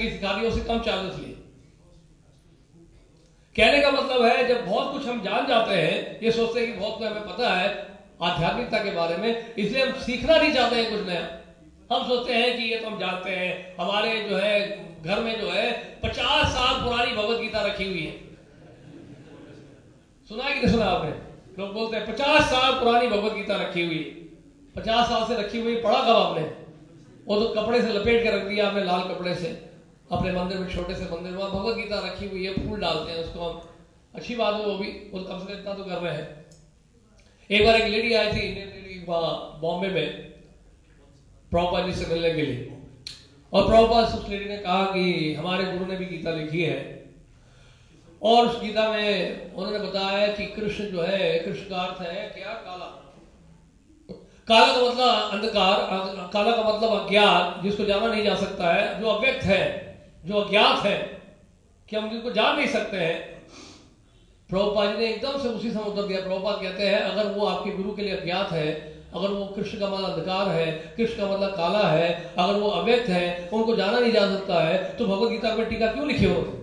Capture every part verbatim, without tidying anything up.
की सिखा दी, उससे कम चार्जेस लिए। कहने का मतलब है जब बहुत कुछ हम जान जाते हैं, ये सोचते हैं कि बहुत कुछ हमें पता है आध्यात्मिकता के बारे में, इसलिए हम सीखना नहीं चाहते हैं कुछ नया। हम सोचते हैं कि ये तो हम जानते हैं, हमारे जो है घर में जो है पचास साल पुरानी भगवत गीता रखी हुई है। सुना है कि नहीं सुना आपने? लोग बोलते हैं पचास साल पुरानी भगवत गीता रखी हुई है। पचास साल से रखी हुई, पढ़ा कब आपने? वो तो कपड़े से लपेट के रख दिया आपने, लाल कपड़े से, अपने मंदिर में, छोटे से मंदिर में भगवत गीता रखी हुई है, फूल डालते हैं उसको हम, अच्छी बात है वो भी, वो कम से कम इतना तो कर रहे हैं। एक बार एक लेडी आई थी, इंडियन लेडी, बॉम्बे में प्रभुपाद जी से मिलने के लिए, और प्रभुपाद उस लेडी ने कहा कि हमारे गुरु ने भी गीता लिखी है, और उस गीता में उन्होंने बताया कि कृष्ण जो है, कृष्ण का अर्थ है क्या? काला। काला का मतलब अंधकार, काला का मतलब अज्ञात, जिसको जाना नहीं जा सकता है, जो अव्यक्त है, जो अज्ञात है, कि हम जिसको जान नहीं सकते हैं। प्रभुपाद जी ने एकदम से उसी समय उत्तर दिया। प्रभुपाद कहते हैं अगर वो आपके गुरु के लिए अज्ञात है, अगर वो कृष्ण का मतलब अंधकार है, कृष्ण का मतलब काला है, अगर वो अव्यक्त है, उनको जाना नहीं जा सकता है, तो भगवत गीता में टीका क्यों लिखी होती?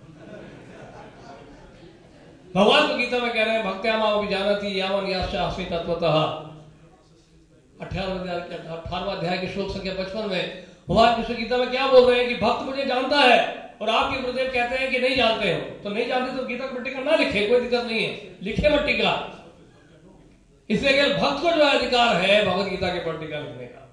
भगवान तो गीता में कह रहे हैं भक्त्यामाम जानती यावन यास्यास्मि तत्वतः, अठारहवां अठारहवां अध्याय के श्लोक संख्या पचपन में भगवान कृष्ण गीता में क्या बोल रहे हैं कि भक्त मुझे जानता है, और आपके गुरुदेव कहते हैं कि नहीं जानते हो। तो नहीं जानते तो गीता की टीका ना लिखे, कोई दिक्कत नहीं है, लिखे मत टीका। इसलिए केवल भक्त को जो अधिकार है भगवत गीता के पर टीका लिखने का।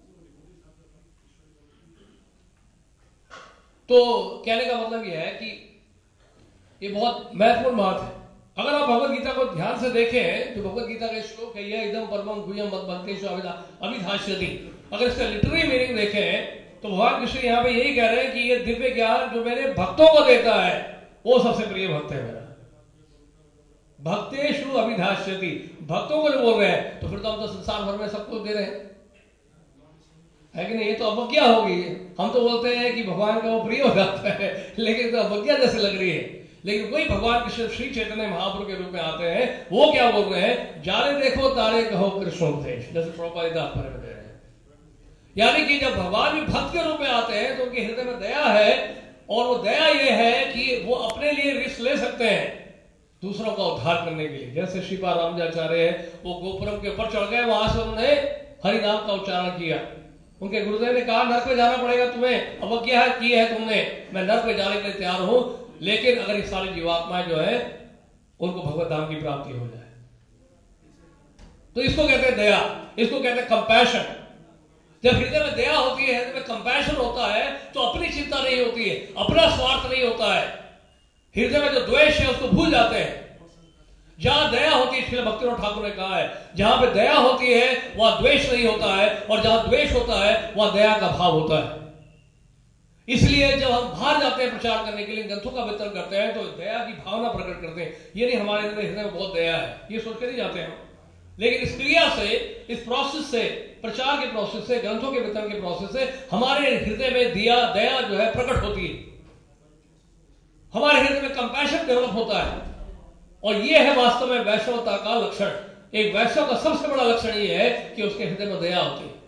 तो कहने का मतलब यह है कि ये बहुत महत्वपूर्ण बात है। अगर आप भगवत गीता को ध्यान से देखें, जो भगवत गीता का श्लोक है, यह एकदम परमं गुह्यम मत भक्तेषु अभिधास्यति, अगर इसका लिटररी मीनिंग देखें तो भगवान कृष्ण यहाँ पे यही कह रहे हैं कि ये दिव्य ज्ञान जो मेरे भक्तों को देता है, वो सबसे प्रिय भक्त है मेरा। भक्तेषु अभिधास्यति, भक्तों को जो बोल रहे हैं, तो फिर तो हम तो संसार भर में सबको दे रहे हैं, है कि नहीं? ये तो अवज्ञा होगी। हम तो बोलते हैं कि भगवान का वो प्रिय हो जाता है, लेकिन तो अवज्ञा जैसे लग रही है। लेकिन वही भगवान कृष्ण श्री चैतन्य महाप्रभु के रूप में आते हैं, वो क्या बोल रहे हैं? जाने देखो तारे कहो कृष्णोपदेश, जैसे प्रभुपाद तात्पर्य में दे रहे हैं। यानी कि जब भगवान भी भक्त के रूप में आते हैं तो उनके हृदय में दया है, और वो दया ये है कि वो अपने लिए रिस्क ले सकते हैं दूसरों का उद्धार करने के लिए। जैसे श्रीपाद रामानुजाचार्य है, वो गोपुरम के ऊपर चढ़ गए, वहां से उन्होंने हरिनाम का उच्चारण किया। उनके गुरुदेव ने कहा नर्क में जाना पड़ेगा तुम्हें, अवज्ञा की है तुमने, मैं नर्क में जाने के लिए तैयार हूं, लेकिन अगर ये सारी जीवात्माएं जो है उनको भगवत धाम की प्राप्ति हो जाए। तो इसको कहते हैं दया, इसको कहते हैं कंपैशन। जब हृदय में दया होती है, हृदय में कंपैशन होता है, तो अपनी चिंता नहीं होती है, अपना स्वार्थ नहीं होता है। हृदय में जो द्वेष है उसको भूल जाते हैं। जहां दया होती है, इसलिए भक्तिनाथ ठाकुर ने कहा है जहां पे दया होती है वहां द्वेष नहीं होता है, और जहां द्वेष होता है वहां दया का भाव होता है। इसलिए जब हम बाहर जाते हैं प्रचार करने के लिए, ग्रंथों का वितरण करते हैं, तो दया की भावना प्रकट करते हैं। ये नहीं हमारे हृदय में बहुत दया है, ये सोच के नहीं जाते हैं, लेकिन इस क्रिया से, इस प्रोसेस से, प्रचार के प्रोसेस से, ग्रंथों के वितरण के प्रोसेस से हमारे हृदय में दिया दया जो है प्रकट होती है, हमारे हृदय में कंपैशन डेवलप होता है। और यह है वास्तव में वैष्णवता का लक्षण। एक वैष्णव का सबसे बड़ा लक्षण यह है कि उसके हृदय में दया होती है।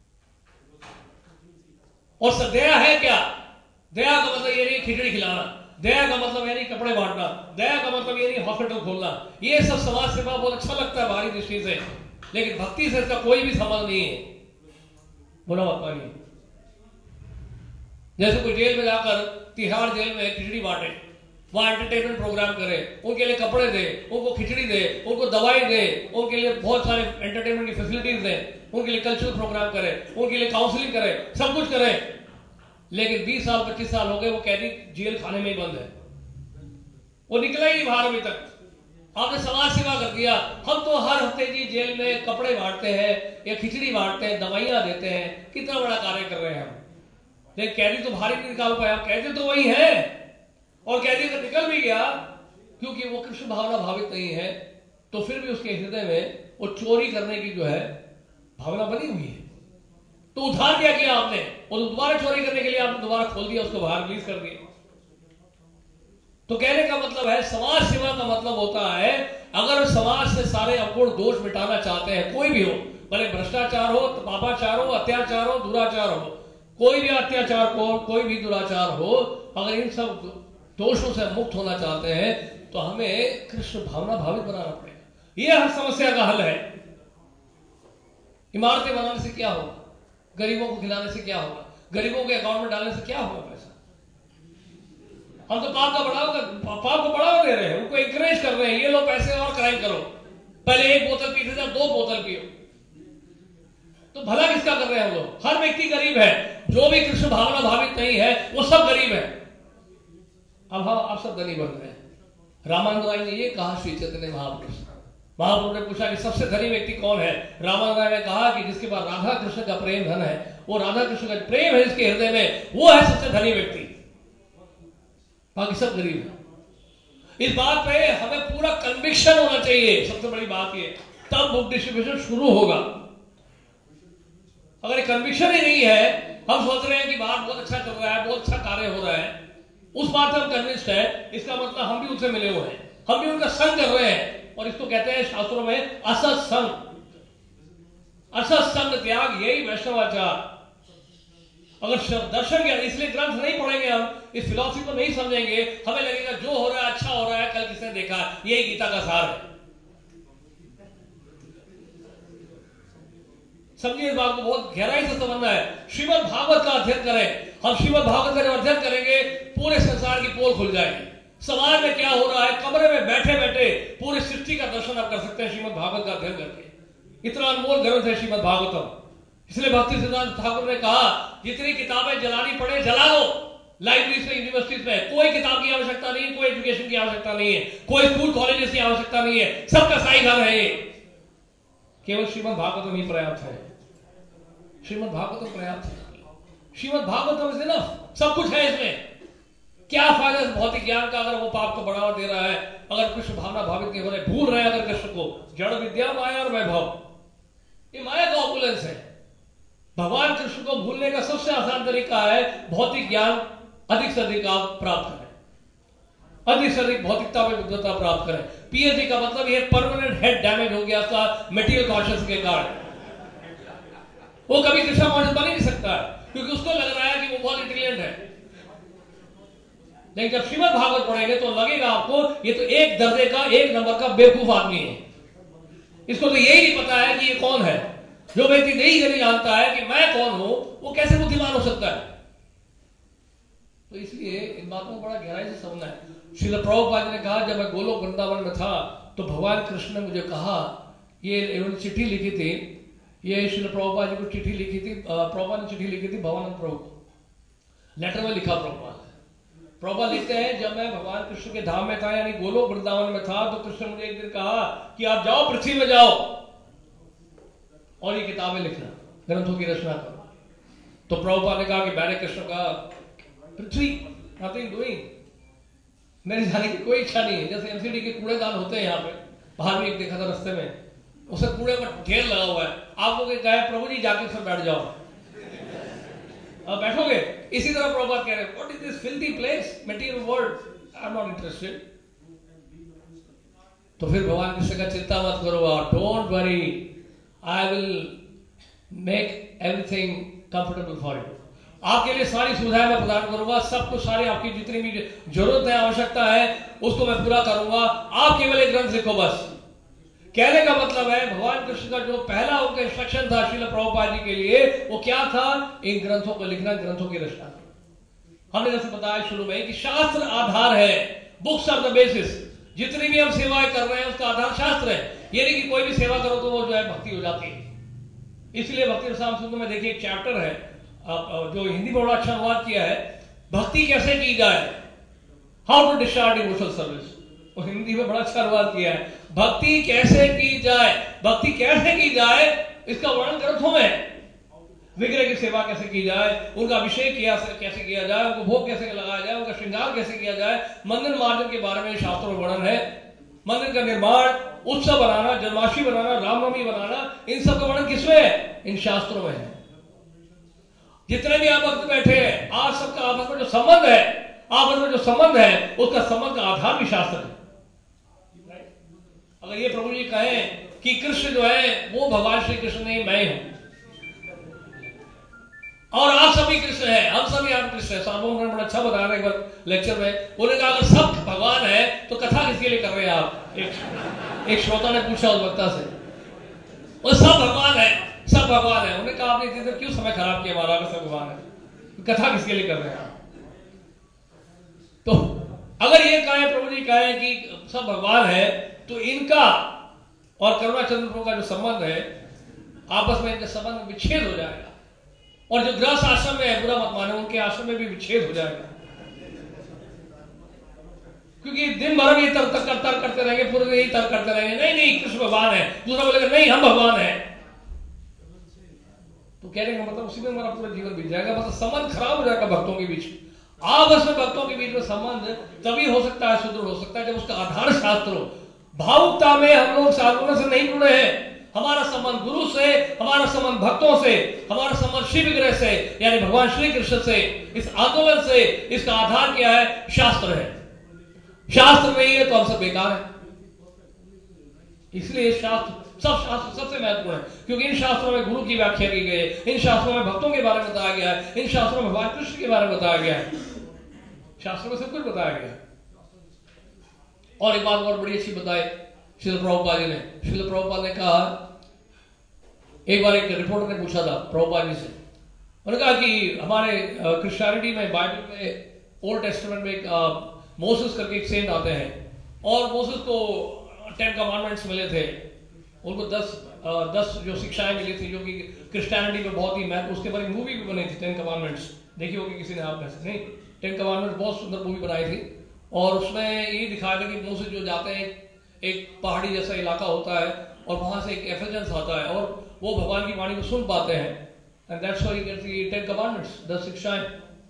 और दया है क्या? दया का मतलब ये नहीं खिचड़ी खिलाना, दया का मतलब ये नहीं कपड़े बांटना, दया का मतलब ये नहीं हॉस्पिटल खोलना। ये सब समाज सेवा बहुत अच्छा लगता है बाहरी दृष्टि से, लेकिन भक्ति से इसका कोई भी संबंध नहीं है। बुरा मत मानिए। जैसे कोई जेल में जाकर, तिहाड़ जेल में खिचड़ी बांटे, वहां एंटरटेनमेंट प्रोग्राम करे, उनके लिए कपड़े दे, उनको खिचड़ी दे, उनको दवाई दे, उनके लिए बहुत सारे एंटरटेनमेंट की फैसिलिटीज दे, उनके लिए कल्चरल प्रोग्राम करे, उनके लिए काउंसलिंग करे, सब कुछ करे, लेकिन बीस साल पच्चीस साल हो गए वो कैदी जेल खाने में ही बंद है, वो निकला ही नहीं बाहर अभी तक। आपने समाज सेवा कर दिया। हम तो हर हफ्ते जी जेल में कपड़े बांटते हैं या खिचड़ी बांटते हैं, दवाइयां देते हैं, कितना बड़ा कार्य कर रहे हैं हम, लेकिन कैदी तो बाहर ही नहीं निकाल पाया। कैदी तो वही है, और कैदी अगर निकल भी गया क्योंकि वो कृष्ण भावना भावित नहीं है, तो फिर भी उसके हृदय में वो चोरी करने की जो है भावना बनी हुई है। तो उद्धार क्या किया आपने? और दोबारा चोरी करने के लिए आपने दोबारा खोल दिया, उसको बाहर रिलीज कर दिया। तो कहने का मतलब है समाज सेवा का मतलब होता है अगर समाज से सारे अपूर्ण दोष मिटाना चाहते हैं, कोई भी हो, भले भ्रष्टाचार हो, पापाचार हो, अत्याचार हो, दुराचार हो, कोई भी अत्याचार को, कोई भी दुराचार हो, अगर इन सब दोषों से मुक्त होना चाहते हैं तो हमें कृष्ण भावना भावित बनाना पड़ेगा। यह हर समस्या का हल है। इमारतें बनाने से क्या होगा? गरीबों को खिलाने से क्या होगा? गरीबों के अकाउंट में डालने से क्या होगा पैसा? हम तो पाप का बढ़ावा पाप को बढ़ावा दे रहे हैं, उनको इंकरेज कर रहे हैं, ये लो पैसे और क्राइम करो, पहले एक बोतल पीते थे दो बोतल पियो। तो भला किसका कर रहे हैं हम लोग? हर व्यक्ति गरीब है, जो भी कृष्ण भावना भावित नहीं है वो सब गरीब है। अब हम आप सब धनी बन रहे हैं। रामानंद राय ने ये कहा श्री चैतन्य महाप्रभु महाप्रभु ने पूछा कि सबसे धनी व्यक्ति कौन है? रामानंद राय ने कहा कि जिसके पास राधा कृष्ण का प्रेम धन है, वो राधा कृष्ण का प्रेम है जिसके हृदय में, वो है सबसे धनी व्यक्ति, बाकी सब गरीब है। इस बात पे हमें पूरा कन्विक्शन होना चाहिए। सबसे बड़ी बात ये, तब बुक डिस्ट्रीब्यूशन शुरू होगा। अगर कन्विक्शन ही नहीं है, हम सोच रहे हैं कि बाहर बहुत अच्छा चल रहा है, बहुत अच्छा कार्य हो रहा है, उस बात से हम कन्विंस्ड है, इसका मतलब हम भी उनसे मिले हुए हैं, हम भी उनका संग कर रहे हैं। और इसको कहते हैं शास्त्रों में असत संग। असत संग त्याग, यही वैष्णवाचार। अगर दर्शन के, इसलिए ग्रंथ नहीं पढ़ेंगे, हम इस फिलॉसफी को नहीं समझेंगे, हमें लगेगा जो हो रहा है अच्छा हो रहा है, कल किसने देखा, यही गीता का सार है। समझिए इस बात को, बहुत गहराई से समझना है। श्रीमद् भागवत का अध्ययन करें। हम श्रीमद् भागवत का जब अध्ययन करेंगे, पूरे संसार की पोल खुल जाएगी। समाज में क्या हो रहा है, कमरे में बैठे बैठे पूरी सृष्टि का दर्शन आप कर सकते हैं श्रीमद् भागवत का अध्ययन करके। इतना अनमोल ग्रंथ है श्रीमद् भागवतम। इसलिए भक्ति सिद्धांत ठाकुर ने कहा, जितनी किताबें जलानी पड़े जला लो, लाइब्रेरी से, यूनिवर्सिटीज में। कोई किताब की आवश्यकता नहीं है, कोई एजुकेशन की आवश्यकता नहीं है, कोई स्कूल कॉलेजेस की आवश्यकता नहीं है, सबका साई घर है ये। केवल श्रीमद् भागवतम ही पर्याप्त है। श्रीमद् भागवतम पर्याप्त है। श्रीमद् भागवतम इज इनफ, सब कुछ है इसमें। क्या फायदा इस भौतिक ज्ञान का अगर वो पाप को बढ़ावा दे रहा है, अगर कृष्ण भावना भावित नहीं हो रहे, भूल रहे हैं अगर कृष्ण को। जड़ विद्या, माया और वैभव, ये माया का ऑपुलेंस है। भगवान कृष्ण को भूलने का सबसे आसान तरीका है भौतिक ज्ञान अधिक से अधिक आप प्राप्त करें, अधिक से अधिक भौतिकता में बुद्धता प्राप्त करें। पीएचडी का मतलब ये परमानेंट हेड डैमेज हो गया था मेटीरियल कॉन्शियस के कारण। वो कभी कृष्ण कॉन्शियस बन ही नहीं सकता है, क्योंकि उसको लग रहा है कि वो बहुत इंटेलिजेंट है। लेकिन जब श्रीमद् भागवत पढ़ेंगे तो लगेगा आपको ये तो एक दर्जे का, एक नंबर का बेवकूफ आदमी है। इसको तो यही नहीं पता है कि ये कौन है। जो व्यक्ति नहीं नहीं जानता है कि मैं कौन हूं, वो कैसे बुद्धिमान हो सकता है? तो इसलिए इन बातों को बड़ा गहराई से समझना है। श्रील प्रभुपाद ने कहा, जब मैं गोलोक वृंदावन में था तो भगवान कृष्ण ने मुझे कहा, ये इन्होंने चिट्ठी लिखी थी, ये श्रील प्रभुपाद जी को चिट्ठी लिखी थी, प्रभुपाद ने चिट्ठी लिखी थी भवानंद प्रभु को। लेटर में लिखा प्रभुपाद प्रभुपाद लिखते हैं, जब मैं भगवान कृष्ण के धाम में था, यानी गोलोक वृंदावन में था, तो कृष्ण मुझे एक दिन कहा कि आप जाओ पृथ्वी में जाओ और ये किताबें लिखना, ग्रंथों की रचना करो। तो प्रभुपाद ने कहा कि बैरे कृष्ण का पृथ्वी, नथिंग डूइंग, मेरे जाने की कोई इच्छा नहीं है। जैसे एमसीडी के कूड़ेदान होते हैं यहाँ पे, बाहर भी एक देखा था रास्ते में, उसे कूड़े पर ढेर लगा हुआ है। आप लोग कहे प्रभु जी जाके उसमें बैठ जाओ, अब बैठोगे? इसी तरह प्रभुपाद कह रहे हैं, what is this filthy place, material world, I am not interested. तो फिर भगवान कृष्ण का चिंता मत करो, don't worry, I will make everything comfortable for you. आपके लिए सारी सुविधाएं मैं प्रदान करूंगा, सब कुछ, सारी आपकी जितनी भी जरूरत है, आवश्यकता है, उसको मैं पूरा करूंगा। आप केवल एक ग्रंथ लिखो बस। कहने का मतलब है भगवान कृष्ण का जो पहला उनका इंस्ट्रक्शन था श्रील प्रभुपाद जी के लिए, वो क्या था? इन ग्रंथों को लिखना, ग्रंथों की रचना। हमने जैसे बताया शुरू में कि शास्त्र आधार है, बुक्स आर द बेसिस। जितनी भी हम सेवाएं कर रहे हैं उसका आधार शास्त्र है। ये नहीं कि कोई भी सेवा करो तो वो जो है भक्ति हो जाती है। इसलिए भक्ति रसायन सूत्र में देखिए एक चैप्टर है, जो हिंदी में बड़ा अच्छा अनुवाद किया है, भक्ति कैसे की जाए, how to discharge emotional service. और हिंदी में बड़ा अच्छा अनुवाद किया है, भक्ति कैसे की जाए। भक्ति कैसे की जाए इसका वर्णन ग्रंथों में। विग्रह की सेवा कैसे की जाए, उनका अभिषेक कैसे किया जाए, उनको भोग कैसे लगाया जाए, उनका श्रृंगार कैसे किया जाए, मंदिर मार्जन के बारे में शास्त्रों में वर्णन है। मंदिर का निर्माण, उत्सव बनाना, जन्माष्टमी बनाना, रामनवमी बनाना, इन सब का वर्णन किसमें है? इन शास्त्रों में है। जितने भी आप भक्त बैठे हैं, आज सबका आपस में जो संबंध है, आपस में जो संबंध है, उसका संबंध का आधार भी शास्त्र है। अगर ये प्रभु जी कहें कि कृष्ण जो है वो भगवान श्री कृष्ण नहीं, मैं हूं, और आप सभी कृष्ण है, हम सभी आप कृष्ण है। साहब उन्होंने बड़ा अच्छा बताया था एक बार लेक्चर में, उन्होंने कहा अगर सब भगवान है तो कथा किसके लिए कर रहे हैं आप? एक एक श्रोता ने पूछा उस वक्ता से, वो सब भगवान है, सब भगवान है। उन्होंने कहा आपने इतनी देर क्यों समय खराब किया हमारा? सब भगवान है, कथा किसके लिए कर रहे हैं आप? तो अगर ये कहें, प्रभु जी कहें कि सब भगवान है, तो इनका और करुणा चंद्र प्रभु का जो संबंध है, आपस में इनका संबंध विच्छेद हो जाएगा। और जो गृहस्थ आश्रम में है, बुरा मत माने, उनके आश्रम में भी विच्छेद हो जाएगा। क्योंकि दिन भर ये तर्क तर्क तर्क करते रहेंगे, पूरे दिन यही तर्क करते रहेंगे, नहीं नहीं कृष्ण भगवान है, दूसरा बोलेगा नहीं हम भगवान है। तो कहने का मतलब उसी में हमारा पूरा जीवन बीत जाएगा, मतलब संबंध खराब हो जाएगा भक्तों के बीच। आपस में भक्तों के बीच में संबंध तभी हो सकता है, सुदृढ़ हो सकता है, जब उसका आधार शास्त्र हो। भावुकता में हम लोग साधुओं से नहीं जुड़े हैं। हमारा संबंध गुरु से, हमारा संबंध भक्तों से, हमारा संबंध शिव विग्रह से, यानी भगवान श्री कृष्ण से, इस आंदोलन से, इसका आधार क्या है? शास्त्र है। शास्त्र नहीं है तो हम सब बेकार है। इसलिए शास्त्र, सब शास्त्र सबसे महत्वपूर्ण है, क्योंकि इन शास्त्रों में गुरु की व्याख्या की गई है, इन शास्त्रों में भक्तों के बारे में बताया गया है, इन शास्त्रों में भगवान कृष्ण के बारे में बताया गया है। शास्त्रों में सब कुछ बताया गया है। और एक बात और बड़ी अच्छी बताई श्रील प्रभुपाद जी ने। श्रील प्रभुपाद ने कहा, एक बार एक रिपोर्टर ने पूछा था प्रभुपाद जी से, उन्होंने कहा कि हमारे क्रिश्चियनिटी में, बाइबल में, ओल्ड टेस्टामेंट में एक मोसेस करके एक सेंट आते हैं, और मोसेस को टेन कमांडमेंट्स मिले थे, उनको दस दस जो शिक्षाएं मिली थी, जो कि क्रिश्चियनिटी में बहुत ही महत्व, उसके बारे में मूवी भी बनी थी, टेन कमांडमेंट्स। देखी होगी किसी ने, आप में से नहीं? टेन कमांडमेंट्स बहुत सुंदर मूवी बनाई थी, और उसमें ये दिखाया था कि मोसेस जो जाते हैं, एक पहाड़ी जैसा इलाका होता है, और वहां से एक एफिडेंस आता है, और वो भगवान की वाणी को सुन पाते हैं, and that's why you get the ten commandments, दस शिक्षाएं।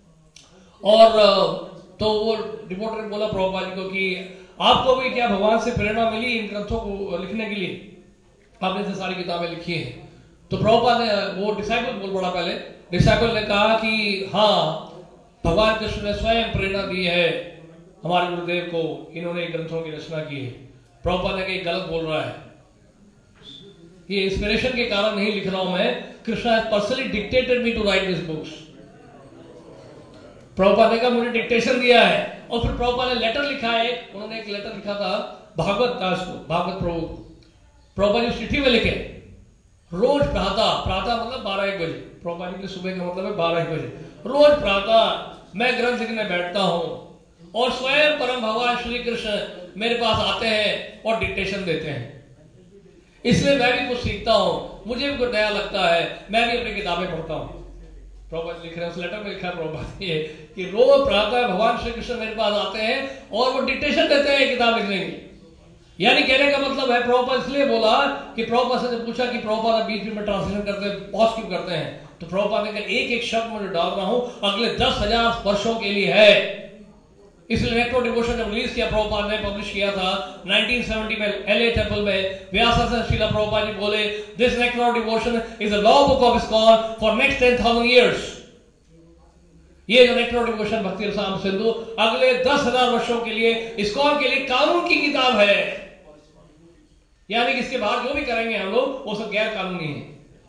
और तो वो रिपोर्टर ने बोला प्रभुपाद जी को कि आपको भी क्या भगवान से प्रेरणा मिली इन ग्रंथों को लिखने के लिए? आपने इतनी सारी किताबें लिखी हैं। तो प्रभुपाद ने, वो डिसाइपल बोल पड़ा पहले, डिसाइपल ने कहा कि हाँ, भगवान कृष्ण ने स्वयं प्रेरणा दी है हमारे गुरुदेव को, इन्होंने ग्रंथों की रचना की है। प्रभुपाद ने कहीं गलत बोल रहा है, ये इंस्पिरेशन के कारण नहीं लिख रहा हूं मैं, Krishna has personally dictated me to write this books. Prabhupada ने कहा मुझे डिक्टेशन दिया है, और फिर प्रभुपाद ने लेटर लिखा है, उन्होंने एक लेटर लिखा था भागवत दास को, भागवत प्रभु को। प्रभुपाद जी चिट्ठी में लिखे, रोज प्रातः, प्रातः मतलब बारह एक बजे, प्रभुपाद जी के सुबह का मतलब है बारह एक बजे, रोज प्रातः मैं ग्रंथ लिखने बैठता हूं, और स्वयं परम भगवान श्री कृष्ण मेरे पास आते हैं और डिक्टेशन देते हैं। इसलिए मैं भी कुछ सीखता हूं, मुझे भी कुछ नया लगता है, मैं भी अपनी किताबें पढ़ता हूं। प्रभुपाद लिख रहे हैं, उस लेटर में लिखा है प्रभुपाद ये कि रोज प्रातः भगवान श्री कृष्ण मेरे पास आते हैं और वो डिक्टेशन देते हैं किताब लिखने की। यानी कहने का मतलब है, प्रभुपाद इसलिए बोला कि प्रभुपाद से जब पूछा कि प्रभुपाद बीच बीच में ट्रांसलेशन करते हैं, पॉज क्यों करते हैं, तो प्रभुपाद ने कहा एक एक शब्द में जो डाल रहा हूं अगले दस हजार वर्षों के लिए है। इसलिए नेक्रो डिवोशन जब रिलीज किया, प्रभुपाद ने पब्लिश किया था नाइनटीन सेवेंटी में एलए टेंपल में, व्यासासन श्रीला प्रभुपाद जी बोले this nectar devotion is a law book of ISKCON for next ten thousand years. ये जो नेक्रो डिवोशन भक्ति रसायन सिंधु अगले दस हजार वर्षों के लिए इस्कॉन के लिए कानून की किताब है। यानी कि इसके बाहर जो भी करेंगे हम लोग वो सब गैर कानूनी है।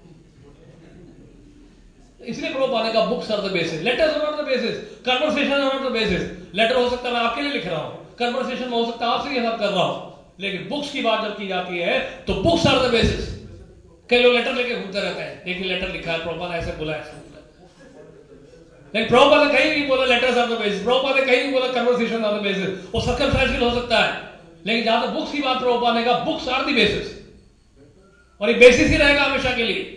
इसलिए प्रभुपाद का books are the basis, letters are not the basis, conversation are not the basis. Letter हो सकता है मैं आपके लिए लिख रहा हूं, कन्वर्सेशन में हो सकता है आपसे ये सब कर रहा हूं, लेकिन बुक्स की बात जब की जाती है तो बुक्स आर द बेसिस। कई लोग लेटर लेके घूमते रहते हैं, देखिए लेटर लिखा है, प्रभुपाद ने ऐसे बोला, ऐसे बोला, लेकिन प्रभुपाद ने कहीं नहीं बोला letters are the basis, Prabhupada ने कहीं नहीं बोला कन्वर्सेशन आर द बेसिस। वो सर्कमस्टेंशियल हो सकता है, लेकिन जहां तक बुक्स की बात प्रभुपाद ने कहा बुक्स आर द बेसिस, और ये बेसिस ही रहेगा हमेशा के लिए।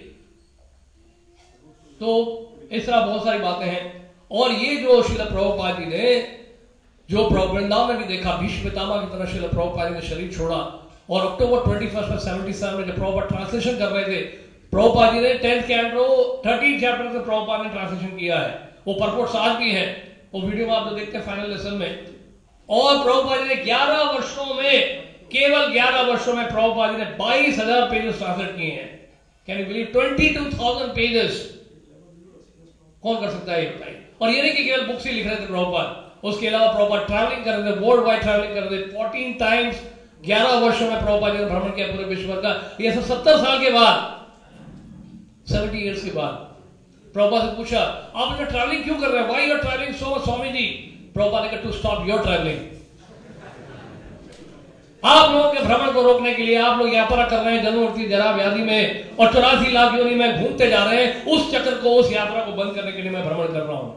तो इस तरह बहुत सारी बातें हैं। और ये जो श्रील प्रभुपाद जी ने जो वृंदावन में भी देखा, भीष्म पितामह की तरह श्रील प्रभुपाद जी ने शरीर छोड़ा, और अक्टूबर ट्वेंटी फर्स्ट में सेवेंटी सेवन में जब प्रभुपाद ट्रांसलेशन कर रहे थे, प्रभुपाद जी ने टेंथ कैंटो थर्टीन चैप्टर से प्रभुपाद ने ट्रांसलेशन किया है। वो परपोर्ट्स आज भी है, वो वीडियो में आप जो देखते हैं फाइनल लेसन में। और प्रभुपाद जी ने ग्यारह वर्षों में, केवल ग्यारह वर्षों में प्रभुपाद जी ने बाईस हजार पेजेस ट्रांसलेट किए हैं। Can you believe, twenty two thousand pages. कौन कर सकता है ये बताइए। और ये नहीं कि केवल बुक्स ही लिख रहे थे प्रभुपाद, उसके अलावा प्रभुपाद ट्रैवलिंग कर रहे थे, वर्ल्ड वाइड ट्रैवलिंग कर रहे थे, फोर्टीन टाइम्स ग्यारह वर्षों में प्रभुपाद जी ने भ्रमण किया पूरे विश्व का। ये सब सत्तर साल के बाद, सेवेंटी इयर्स के बाद प्रभुपाद से पूछा आप इतना ट्रैवलिंग क्यों कर रहे हैं, why you are travelling so much Swami ji? Prabhupada ने कहा टू स्टॉप योर ट्रैवलिंग। आप लोगों के भ्रमण को रोकने के लिए आप लोग यात्रा कर रहे हैं जन्म मृत्यु जरा व्याधि में और चौरासी लाख योनि में घूमते जा रहे हैं, उस चक्र को, उस यात्रा को बंद करने के लिए मैं भ्रमण कर रहा हूं।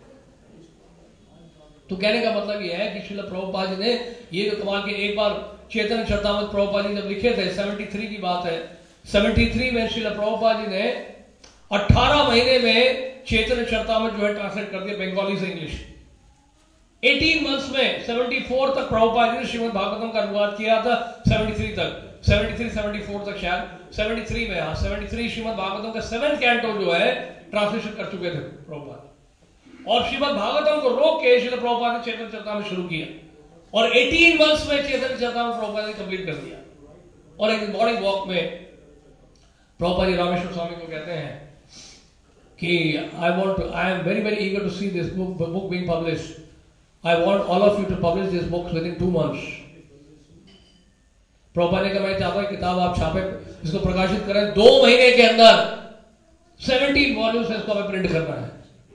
तो कहने का मतलब यह है कि श्रील प्रभुपाद जी ने ये जो कमाल के, एक बार चैतन्य चरितामृत प्रभुपाद जी जब लिखे थे, तिहत्तर की बात है, तिहत्तर में श्रील प्रभुपाद जी ने अठारह महीने में चैतन्य चरितामृत जो है ट्रांसलेट कर दिया बंगाली से इंग्लिश। अठारह मंथ्स में चौहत्तर तक प्रभुपाद जी ने श्रीमद् भागवतम का अनुवाद किया था, तिहत्तर तक, तिहत्तर चौहत्तर तक शायद, तिहत्तर में, हाँ तिहत्तर श्रीमद् भागवतम का सेवेंथ कैंटो जो है ट्रांसलेशन कर चुके थे प्रभुपाद। और श्रीमद् भागवतम को रोक के श्रील प्रभुपाद ने चैतन्य चरितामृत शुरू किया और अठारह मंथ्स में चैतन्य चरितामृत प्रभुपाद ने कंप्लीट कर दिया। और एक मॉर्निंग वॉक में प्रभुपाद जी रामेश्वर स्वामी को कहते हैं कि I want to I am very very eager to see this book book being published. I want all of you to publish this book within two months. Prabhupada ने कहा मैं चाहता हूं किताब आप छापे, इसको प्रकाशित करें दो महीने के अंदर, सत्रह वॉल्यूम्स है, इसको हमें प्रिंट करना है।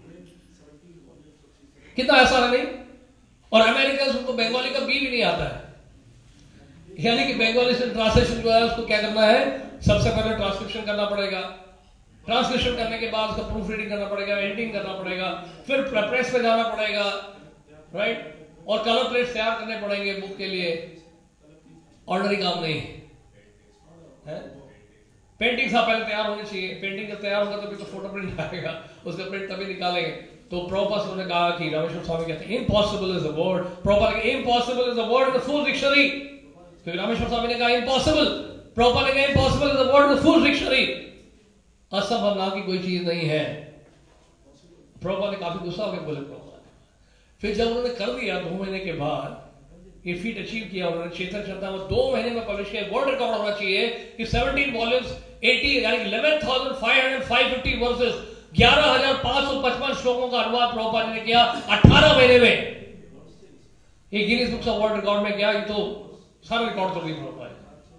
कितना आसान है नहीं? और अमेरिकन उनको बंगाली का बी भी नहीं आता है, यानी कि बंगाली से ट्रांसलेशन जो है उसको क्या करना है, सबसे पहले ट्रांसक्रिप्शन करना पड़ेगा, ट्रांसलेशन करने के बाद उसका प्रूफ रीडिंग करना पड़ेगा, एडिटिंग करना पड़ेगा, फिर प्रेस पे जाना पड़ेगा, राइट right? और कलर प्लेट्स तैयार करने पड़ेंगे बुक के लिए, ऑर्डनरी काम नहीं है। पेंटिंग सा पहले तैयार होनी चाहिए, पेंटिंग जब तैयार होगा तभी तो फोटो प्रिंट आएगा, उसका प्रिंट तभी निकालेंगे। तो प्रभुपाद ने कहा कि रामेश्वर स्वामी कहते हैं impossible is the word, Prabhupada ने कहा impossible is the word in the full dictionary. तो रामेश्वर स्वामी ने कहा इम्पॉसिबल, प्रभुपाद ने कहा impossible is the word in the full dictionary, असंभव नाम की कोई चीज नहीं है। प्रभुपाद ने काफी गुस्सा होकर बोले प्रभुपाद। फिर जब उन्होंने कर दिया दो महीने के बाद ये फीट अचीव किया उन्होंने, चैतन्य चरितामृत दो महीने में पब्लिश किया। वर्ल्ड रिकॉर्ड होना चाहिए कि सत्रह वॉल्यूम्स अस्सी यानी ग्यारह हज़ार पाँच सौ पचपन वर्सेस ग्यारह हज़ार पाँच सौ पचपन श्लोकों का अनुवाद प्रभुपाद ने किया अठारह महीने में। ये Guinness books of world record में गया, ये तो सारा रिकॉर्ड तोड़ दिया प्रभुपाद।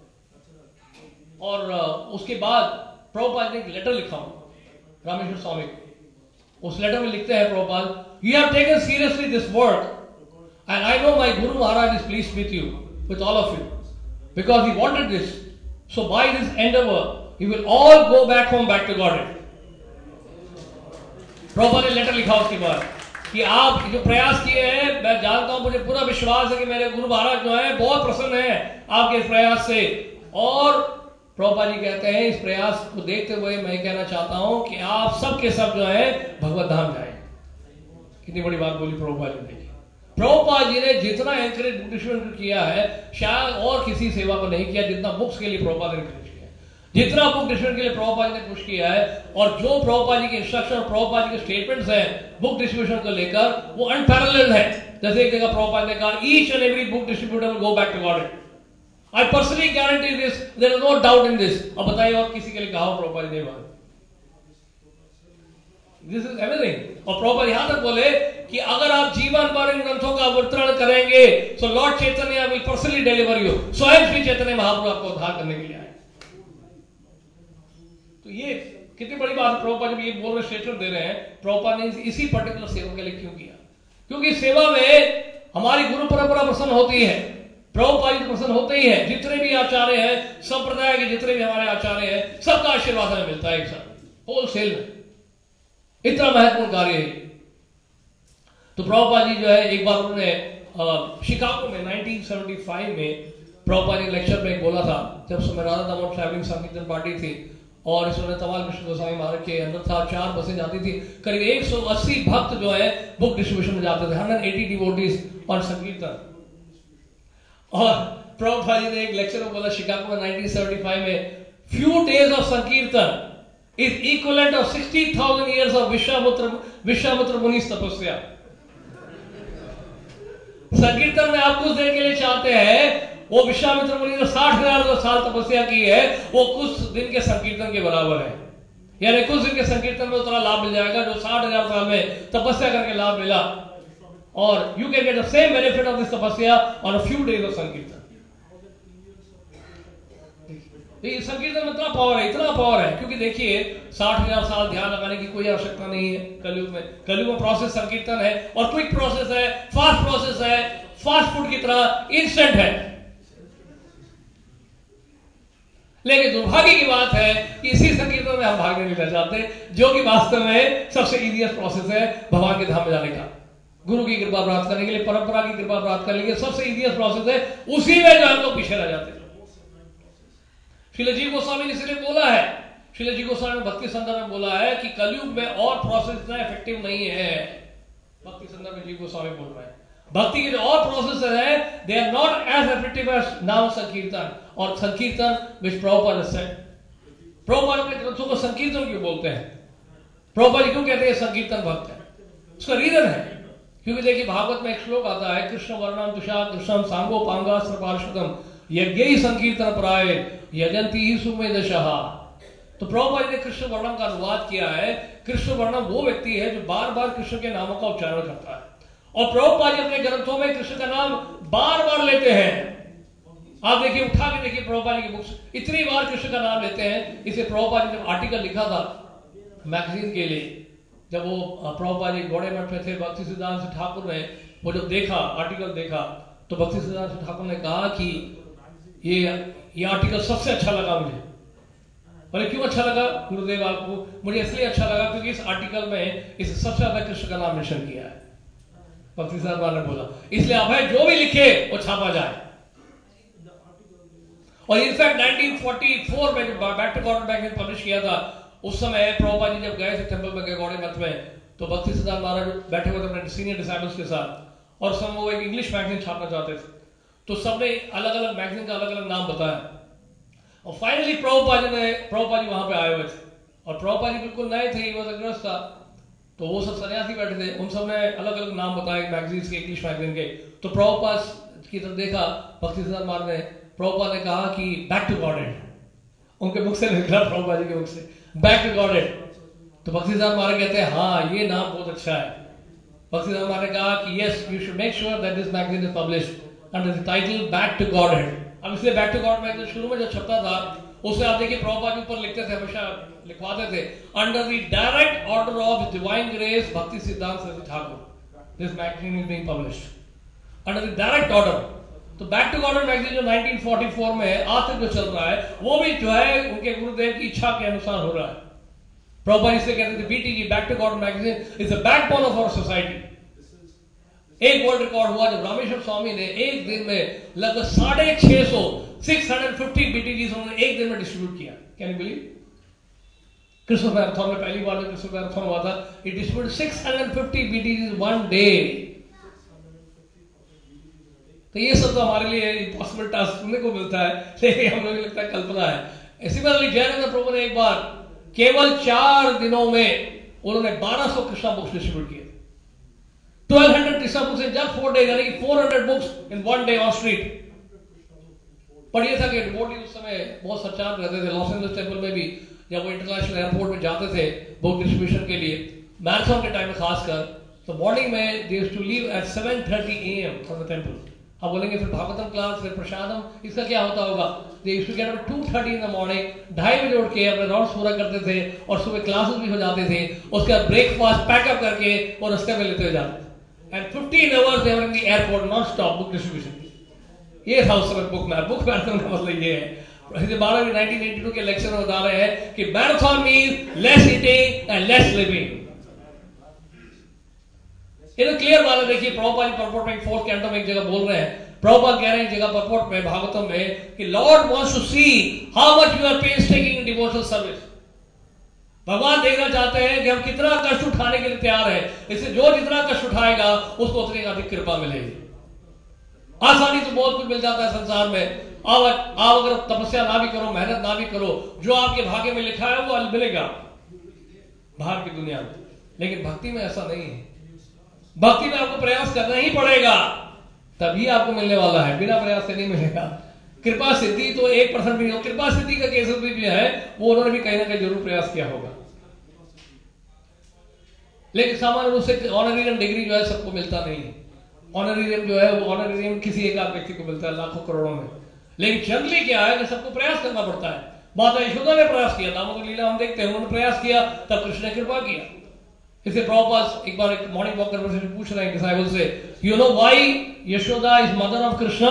और उसके बाद प्रभुपाद ने एक लेटर लिखा रामेश्वर स्वामी को। उस लेटर में लिखते हैं Prabhupada, you have taken seriously this work and I know my Guru Maharaj is pleased with you, with all of you, because he wanted this. So by this endeavor you will all go back home, back to Godhead. Prabhupada ने letter लिखा उसके बाद कि आप जो प्रयास किए हैं, मैं जानता हूं, मुझे पूरा विश्वास है कि मेरे गुरु महाराज जो है बहुत प्रसन्न है आपके इस प्रयास से। और प्रभुपाद जी कहते हैं इस प्रयास को देखते हुए मैं कहना चाहता हूं कि आप सब के सब जो है भगवत धाम जाए। कितनी बड़ी बात बोली प्रभुपाद जी ने। प्रभुपाद जी ने जितना एंकरेज बुक डिस्ट्रीब्यूशन किया है शायद और किसी सेवा पर नहीं किया जितना बुक्स के लिए प्रभुपाद ने एंकरेज किया, जितना बुक डिस्ट्रीब्यूशन के लिए प्रभुपाद जी ने पुश किया है। और जो प्रभुपाद जी के इंस्ट्रक्शन और प्रभुपाद जी के स्टेटमेंट्स हैं बुक डिस्ट्रीब्यूशन को लेकर, वो अनपैरेलल्ड है। जैसे एक जगह प्रभुपाद ने कहा each and every book distributor will go back to God. I personally guarantee this, there is no doubt in this. अब बताइए और किसी के लिए कहा प्रभुपाद जी ने बात, दिस इज एवरीथिंग। और प्रभुपाद यहां तक बोले कि अगर आप जीवन भर इन ग्रंथों का अवतरण करेंगे तो lord Chaitanya will personally deliver you. स्वयं श्री चैतन्य महाप्रभु आपको उद्धार करने के लिए आए। तो ये कितनी बड़ी बात प्रभुपाद जब ये बोल रहे स्टेटमेंट दे रहे हैं, प्रभुपाद ने इसी पर्टिकुलर सेवा के लिए क्यों किया? क्योंकि सेवा में हमारी गुरु परंपरा प्रसन्न होती है, प्रभुपाद जी प्रसन्न होते ही है। जितने भी आचार्य हैं, संप्रदाय के जितने भी हमारे आचार्य हैं, सबका आशीर्वाद हमें मिलता है एक साथ होलसेल में। इतना महत्वपूर्ण कार्य है। तो प्रभुपाद जी जो है एक बार उन्होंने शिकागो में उन्नीस सौ पचहत्तर में प्रभुपाद जी लेक्चर में बोला था, जब समय राधा दामोदर ट्रैवलिंग संकीर्तन पार्टी थी और इसमें तमाल कृष्ण गोस्वामी महाराज के अंदर था, चार बसें जाती थी, करीब एक सौ अस्सी भक्त जो है बुक डिस्ट्रीब्यूशन में जाते थे, एक सौ अस्सी डिवोटीज और संकीर्तन। और प्रभुपाद जी ने एक लेक्चर में बोला शिकागो में उन्नीस सौ पचहत्तर में, few days of sankirtan is equivalent of sixty thousand years of Vishwamitra Vishwamitra मुनि तपस्या। संकीर्तन में आप कुछ देर के लिए चाहते हैं, वो विश्वामित्र मुनि ने साठ हजार साल तपस्या की है, वो कुछ दिन के संकीर्तन के बराबर है। यानी कुछ दिन के संकीर्तन में उतना लाभ मिल जाएगा जो साठ हजार साल में तपस्या करके लाभ मिला। और you can get the same benefit of this tapasya on a few days of sankirtan. ये संकीर्तन में इतना पावर है, इतना पावर है, क्योंकि देखिए साठ हजार साल ध्यान लगाने की कोई आवश्यकता नहीं है कलयुग में। कलयुग में प्रोसेस संकीर्तन है और क्विक प्रोसेस है, फास्ट प्रोसेस है, फास्ट फूड की तरह इंस्टेंट है। लेकिन दुर्भाग्य की बात है कि इसी संकीर्तन में हम भाग नहीं लेना चाहते, जो कि वास्तव में सबसे इजीएस्ट प्रोसेस है भगवान के धाम में जाने का। गुरु की कृपा प्राप्त करने के लिए, परंपरा की कृपा प्राप्त करने के लिए सबसे इजीएस्ट प्रोसेस है, उसी में जो हम लोग पीछे रह जाते हैं। श्रील जी गोस्वामी ने इसलिए बोला है, श्रील जी गोस्वामी ने भक्ति संदर्भ में बोला है कि कलयुग में और प्रोसेस इतना इफेक्टिव नहीं है। भक्ति संदर्भ में जी गोस्वामी बोल रहे हैं भक्ति के जो और प्रोसेस है they are not as effective as naam sankirtan और संकीर्तन विच प्रभुपाद सेड। प्रभुपाद अपने ग्रंथों को संकीर्तन क्यों बोलते हैं? प्रभुपाद जी क्यों कहते हैं संकीर्तन भक्त है? उसका रीजन है क्योंकि देखिए भागवत में एक श्लोक आता है, कृष्ण वर्णम तुषार कृष्णम सांगो पांगा सर्पार्षदम यज्ञ संकीर्तन प्राय यजंती ही सुमेधशः। तो प्रभुपाद ने कृष्ण वर्णम का अनुवाद किया है। कृष्ण वर्णम वो व्यक्ति है जो बार बार कृष्ण के नामों का उच्चारण करता है, और प्रभुपाद जी अपने ग्रंथों में कृष्ण का नाम बार बार लेते हैं। आप देखिए, उठा के देखिए प्रभुपाद की बुक्स, इतनी बार कृष्ण का नाम लेते हैं। इसे प्रभुपाद ने जब आर्टिकल लिखा था मैगजीन के लिए, जब वो प्रभुपाद जी घोड़े मठ में थे, भक्ति सिद्धांत ठाकुर ने वो जब देखा आर्टिकल देखा तो भक्ति सिद्धांत ठाकुर ने कहा कि ये ये आर्टिकल सबसे अच्छा लगा मुझे। बोले क्यों अच्छा लगा गुरुदेव आपको? मुझे इसलिए अच्छा लगा क्योंकि इस आर्टिकल में इस सबसे ज्यादा कृष्ण का नाम मेंशन किया है। भक्ति साहब ने बोला इसलिए अब है जो भी लिखे वो छापा जाए। और इनफैक्ट नाइनटीन फोर्टी फोर में जब back to God magazine publish किया था, उस समय प्रभुपाद जी जब गए थे टेंपल में गौड़े मठ में, तो भक्ति सिद्धांत महाराज बैठे हुए थे अपने सीनियर डिसाइबल्स के साथ, और सब वो एक इंग्लिश मैगजीन छापना चाहते थे। तो सबने अलग अलग मैगजीन का अलग अलग नाम बताया, और फाइनली प्रभुपाद जी ने प्रभुपाद जी वहां पे आए हुए थे, और प्रभुपाद जी बिल्कुल नए थे, वो अग्रस्त था, तो वो सब सन्यासी बैठे थे, उन सब ने अलग अलग नाम बताए मैगजीन के, इंग्लिश मैगजीन के। तो प्रभुपाद की तरफ देखा भक्ति सिद्धांत महाराज ने, प्रभुपाद ने कहा कि बैक टू गॉडेड, उनके मुख से निकला प्रभुपाद जी के मुख से बैक टू गॉडेड। तो भक्ति सिद्धांत महाराज कहते हैं हाँ ये नाम बहुत अच्छा है। भक्ति सिद्धांत महाराज ने कहा कि yes you should make sure that this magazine is published under the title back to Godhead. अब इसलिए बैक टू गॉड मैगजीन शुरू में जब छपता था उससे आप देखिए प्रभुपाद जी ऊपर लिखते थे, हमेशा लिखवाते थे, under the direct order of divine grace Bhakti Siddhanta Saraswati Thakur this magazine is being published under the direct order. तो बैक टू गॉड मैगजीन जो नाइनटीन फोर्टी फोर में आज तक जो चल रहा है वो भी जो है उनके गुरुदेव की इच्छा के अनुसार हो रहा है। प्रभुपाद इससे कहते थे BTG back to God magazine is the backbone of our society. एक वर्ल्ड रिकॉर्ड हुआ जब रामेश्वर स्वामी ने एक दिन में लगभग साढ़े छह सौ सिक्स हंड्रेड फिफ्टी बीटीजी उन्होंने एक दिन में डिस्ट्रीब्यूट किया। Can you believe? Christmas marathon में पहली बार जब क्रिसमस मैराथन हुआ था, it distribute six hundred fifty BTG one day. तो ये सब तो हमारे लिए इम्पॉसिबल टास्क सुनने को मिलता है, लेकिन हम लोग लगता है कल्पना है। सिमिलरली जयनंद प्रभु ने एक बार केवल चार दिनों में उन्होंने बारह सौ कृष्णा बुक्स डिस्ट्रीब्यूट किए, twelve hundred Krishna books in just four days, यानी कि four hundred books in one day on street. पर यह था कि डिवोटी उस समय बहुत सच्चार रहते थे। लॉस एंजल्स टेंपल में भी जब वो इंटरनेशनल एयरपोर्ट में जाते थे बुक डिस्ट्रीब्यूशन के लिए, मैराथन के टाइम में खासकर, तो मॉर्निंग में they used to leave at seven thirty A M from the temple. अब बोलेंगे फिर भागवतम क्लास, फिर प्रसादम, इसका क्या होता होगा? They used to get up two thirty in the morning, ढाई बजे उठ के अपने राउंड्स पूरा करते थे, और सुबह क्लासेस भी हो जाते थे, उसके बाद ब्रेकफास्ट पैकअप करके और रास्ते में लेते हुए जाते थे। And fifteen hours they were in the airport non stop book distribution. ये था उस समय बुक मैराथन। बुक मैराथन का मतलब ये है, बारहवीं नाइनटीन एटी टू के लेक्चर में बता रहे हैं कि marathon means less eating and less living. ये तो क्लियर बात है। देखिए प्रभुपाद परपोर्ट में फोर्थ कैंटो में एक जगह बोल रहे हैं, प्रभुपाद कह रहे हैं एक जगह परपोर्ट में भागवतम में कि Lord wants to see how much you are painstaking in devotional service. भगवान देखना चाहते हैं कि हम कितना कष्ट उठाने के लिए तैयार है। इससे जो जितना कष्ट उठाएगा उसको उतनी अधिक कृपा मिलेगी। आसानी से बहुत कुछ मिल जाता है संसार में। आप आप अगर तपस्या ना भी करो, मेहनत ना भी करो, जो आपके भाग्य में लिखा है वो मिलेगा बाहर की दुनिया में। लेकिन भक्ति में ऐसा नहीं है। भक्ति में आपको प्रयास करना ही पड़ेगा, तभी आपको मिलने वाला है, बिना प्रयास से नहीं मिलेगा। कृपा सिद्धि तो एक परसेंट भी नहीं। कृपा सिद्धि का केस भी, भी है, वो उन्होंने भी कहीं ना कहीं जरूर प्रयास किया होगा। लेकिन सामान्य रूप से ऑनरेरियम डिग्री जो है सबको मिलता नहीं है। ऑनरेरियम जो है वो ऑनरेरियम किसी एक आध व्यक्ति को मिलता है लाखों करोड़ों में। लेकिन जनरली क्या है कि सबको प्रयास करना पड़ता है। माता यशोदा ने प्रयास किया, दामोदर लीला हम देखते हैं, उन्होंने प्रयास किया, तब कृष्ण ने कृपा किया। इसे प्रभुपाद एक बार एक मॉर्निंग वॉक कन्वर्सेशन पूछ रहे हैं डिसाइबल से, you know why Yashoda is mother of Krishna?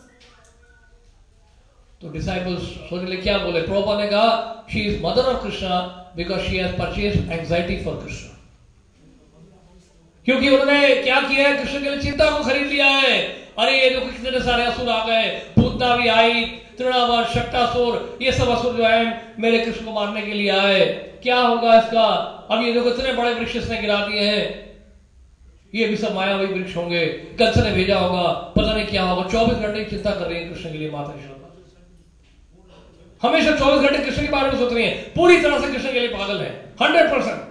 तो डिसाइबल्स सोचने लगे क्या बोले। प्रभुपाद ने कहा, she is mother of Krishna because she has purchased anxiety for Krishna. क्योंकि उन्होंने क्या किया है, कृष्ण के लिए चिंता को खरीद लिया है। अरे ये जो कितने सारे असुर आ गए, पूतना भी आई, तृणावर, शक्टासुर, ये सब असुर जो है मेरे कृष्ण को मारने के लिए आए, क्या होगा इसका? अब ये देखो इतने बड़े वृक्ष इसने गिरा दिए हैं, ये भी सब मायावी वृक्ष होंगे, कंस ने भेजा होगा, पता नहीं क्या होगा। चौबीस घंटे चिंता कर रही है कृष्ण के लिए माता यशोदा, हमेशा चौबीस घंटे कृष्ण के बारे में सोच रही है, पूरी तरह से कृष्ण के लिए पागल है, हंड्रेड परसेंट।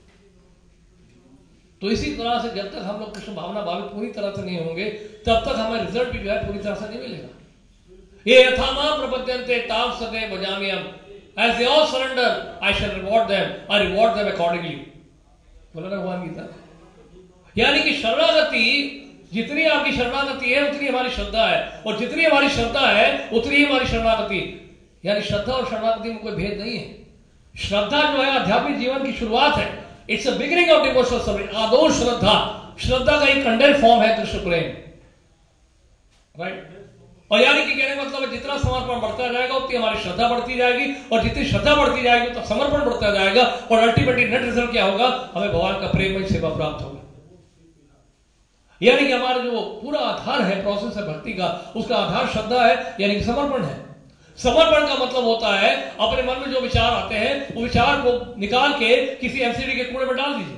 तो इसी तरह से जब तक हम लोग कृष्ण भावना भावित पूरी तरह से नहीं होंगे, तब तक हमें रिजल्ट भी जो है पूरी तरह से नहीं मिलेगा। ये यथामा प्रपद्यन्ते ताव सदे भजाम्यहम्, as they all surrender I shall reward them, I reward them accordingly। बोला ना भगवान गीता। यानी कि शरणागति, जितनी आपकी शरणागति है उतनी हमारी श्रद्धा है, और जितनी हमारी श्रद्धा है उतनी ही हमारी शरणागति। यानी श्रद्धा और शरणागति में कोई भेद नहीं है। श्रद्धा जो है आध्यात्मिक जीवन की शुरुआत है, it's a beginning of devotional service. आदो श्रद्धा, श्रद्धा का एक कंडेंस्ड फॉर्म है कृष्ण प्रेम, राइट। और यानी कि कहने का मतलब है जितना समर्पण बढ़ता जाएगा उतनी हमारी श्रद्धा बढ़ती जाएगी, और जितनी श्रद्धा बढ़ती जाएगी तो समर्पण बढ़ता जाएगा, और अल्टीमेटली नेट रिजल्ट क्या होगा, हमें भगवान का प्रेममय सेवा प्राप्त होगा। यानी कि हमारा जो पूरा आधार है प्रोसेस है भक्ति का, उसका आधार श्रद्धा है, यानी कि समर्पण है। समर्पण का मतलब होता है अपने मन में जो विचार आते हैं वो विचार को निकाल के किसी एमसीडी के कूड़े में डाल दीजिए।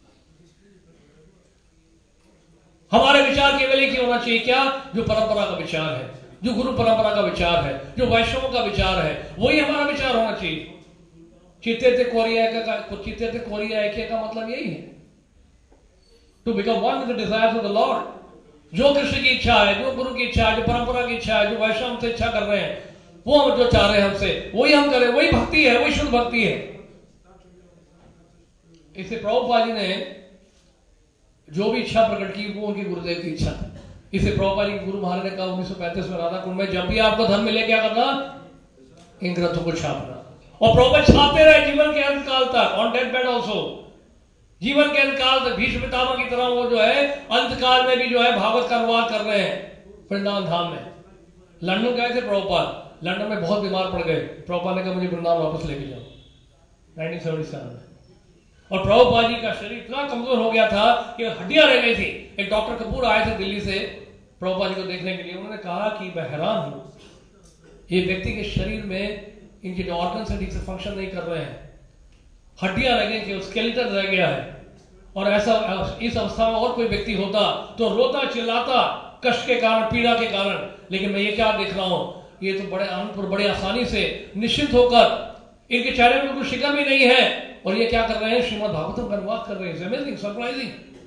हमारे विचार केवल एक ही होना चाहिए, क्या? जो परंपरा का विचार है, जो गुरु परंपरा का विचार है, जो वैष्णवों का विचार है, वही हमारा विचार होना चाहिए। चित्ते कोरिया का चित्ते कोरिया ऐक्य का मतलब यही है, to become one with the desires of the Lord. जो कृष्ण की इच्छा है, जो गुरु की इच्छा है, जो परंपरा की इच्छा है, जो वैष्णव से इच्छा कर रहे हैं, वो हम जो चाह रहे हैं हमसे, वही हम करें, वही भक्ति है, वही शुद्ध भक्ति है। इससे प्रभुपाद जी ने जो भी इच्छा प्रकट की वो उनके गुरुदेव की इच्छा थी। इसे प्रभुपाद जी गुरु महाराज ने कहा उन्नीस सौ पैंतीस में राधा कुंड में, जब भी आपको धन मिले क्या करना, इन ग्रंथों को छापना। और प्रभुपाद छापते रहे जीवन के अंत काल तक, ऑन डेथ बेड ऑल्सो। जीवन के अंत काल तक भीष्म पितामह की तरह वो जो है अंत काल में भी जो है भागवत का अनुवाद कर रहे हैं वृंदावन धाम में। लंदन गए थे प्रभुपाद, लंदन में बहुत बीमार पड़ गए। प्रभुपाद ने कहा मुझे वृंदावन वापस लेके जाओ, नाइनटीन सेवेंटी सेवन में। और प्रभुपाद जी का शरीर इतना कमजोर हो गया था कि हड्डियां रह गई थी। एक डॉक्टर कपूर आए थे दिल्ली से प्रभुपाद जी को देखने के लिए। उन्होंने कहा कि मैं हैरान हूं, ये व्यक्ति के शरीर में इनके जो ऑर्गन्स है ठीक से फंक्शन नहीं कर रहे हैं, हड्डियां रह गई, स्केलेटन रह गया है। और ऐसा इस अवस्था में और कोई व्यक्ति होता तो रोता चिल्लाता कष्ट के कारण, पीड़ा के कारण। लेकिन मैं ये क्या देख रहा हूं, ये तो बड़े आनंद और बड़े आसानी से निश्चित होकर, इनके चेहरे में कोई शिकन भी नहीं है, और ये क्या कर रहे हैं, श्रीमद् भागवतम का अनुवाद कर रहे हैं। Amazing, surprising,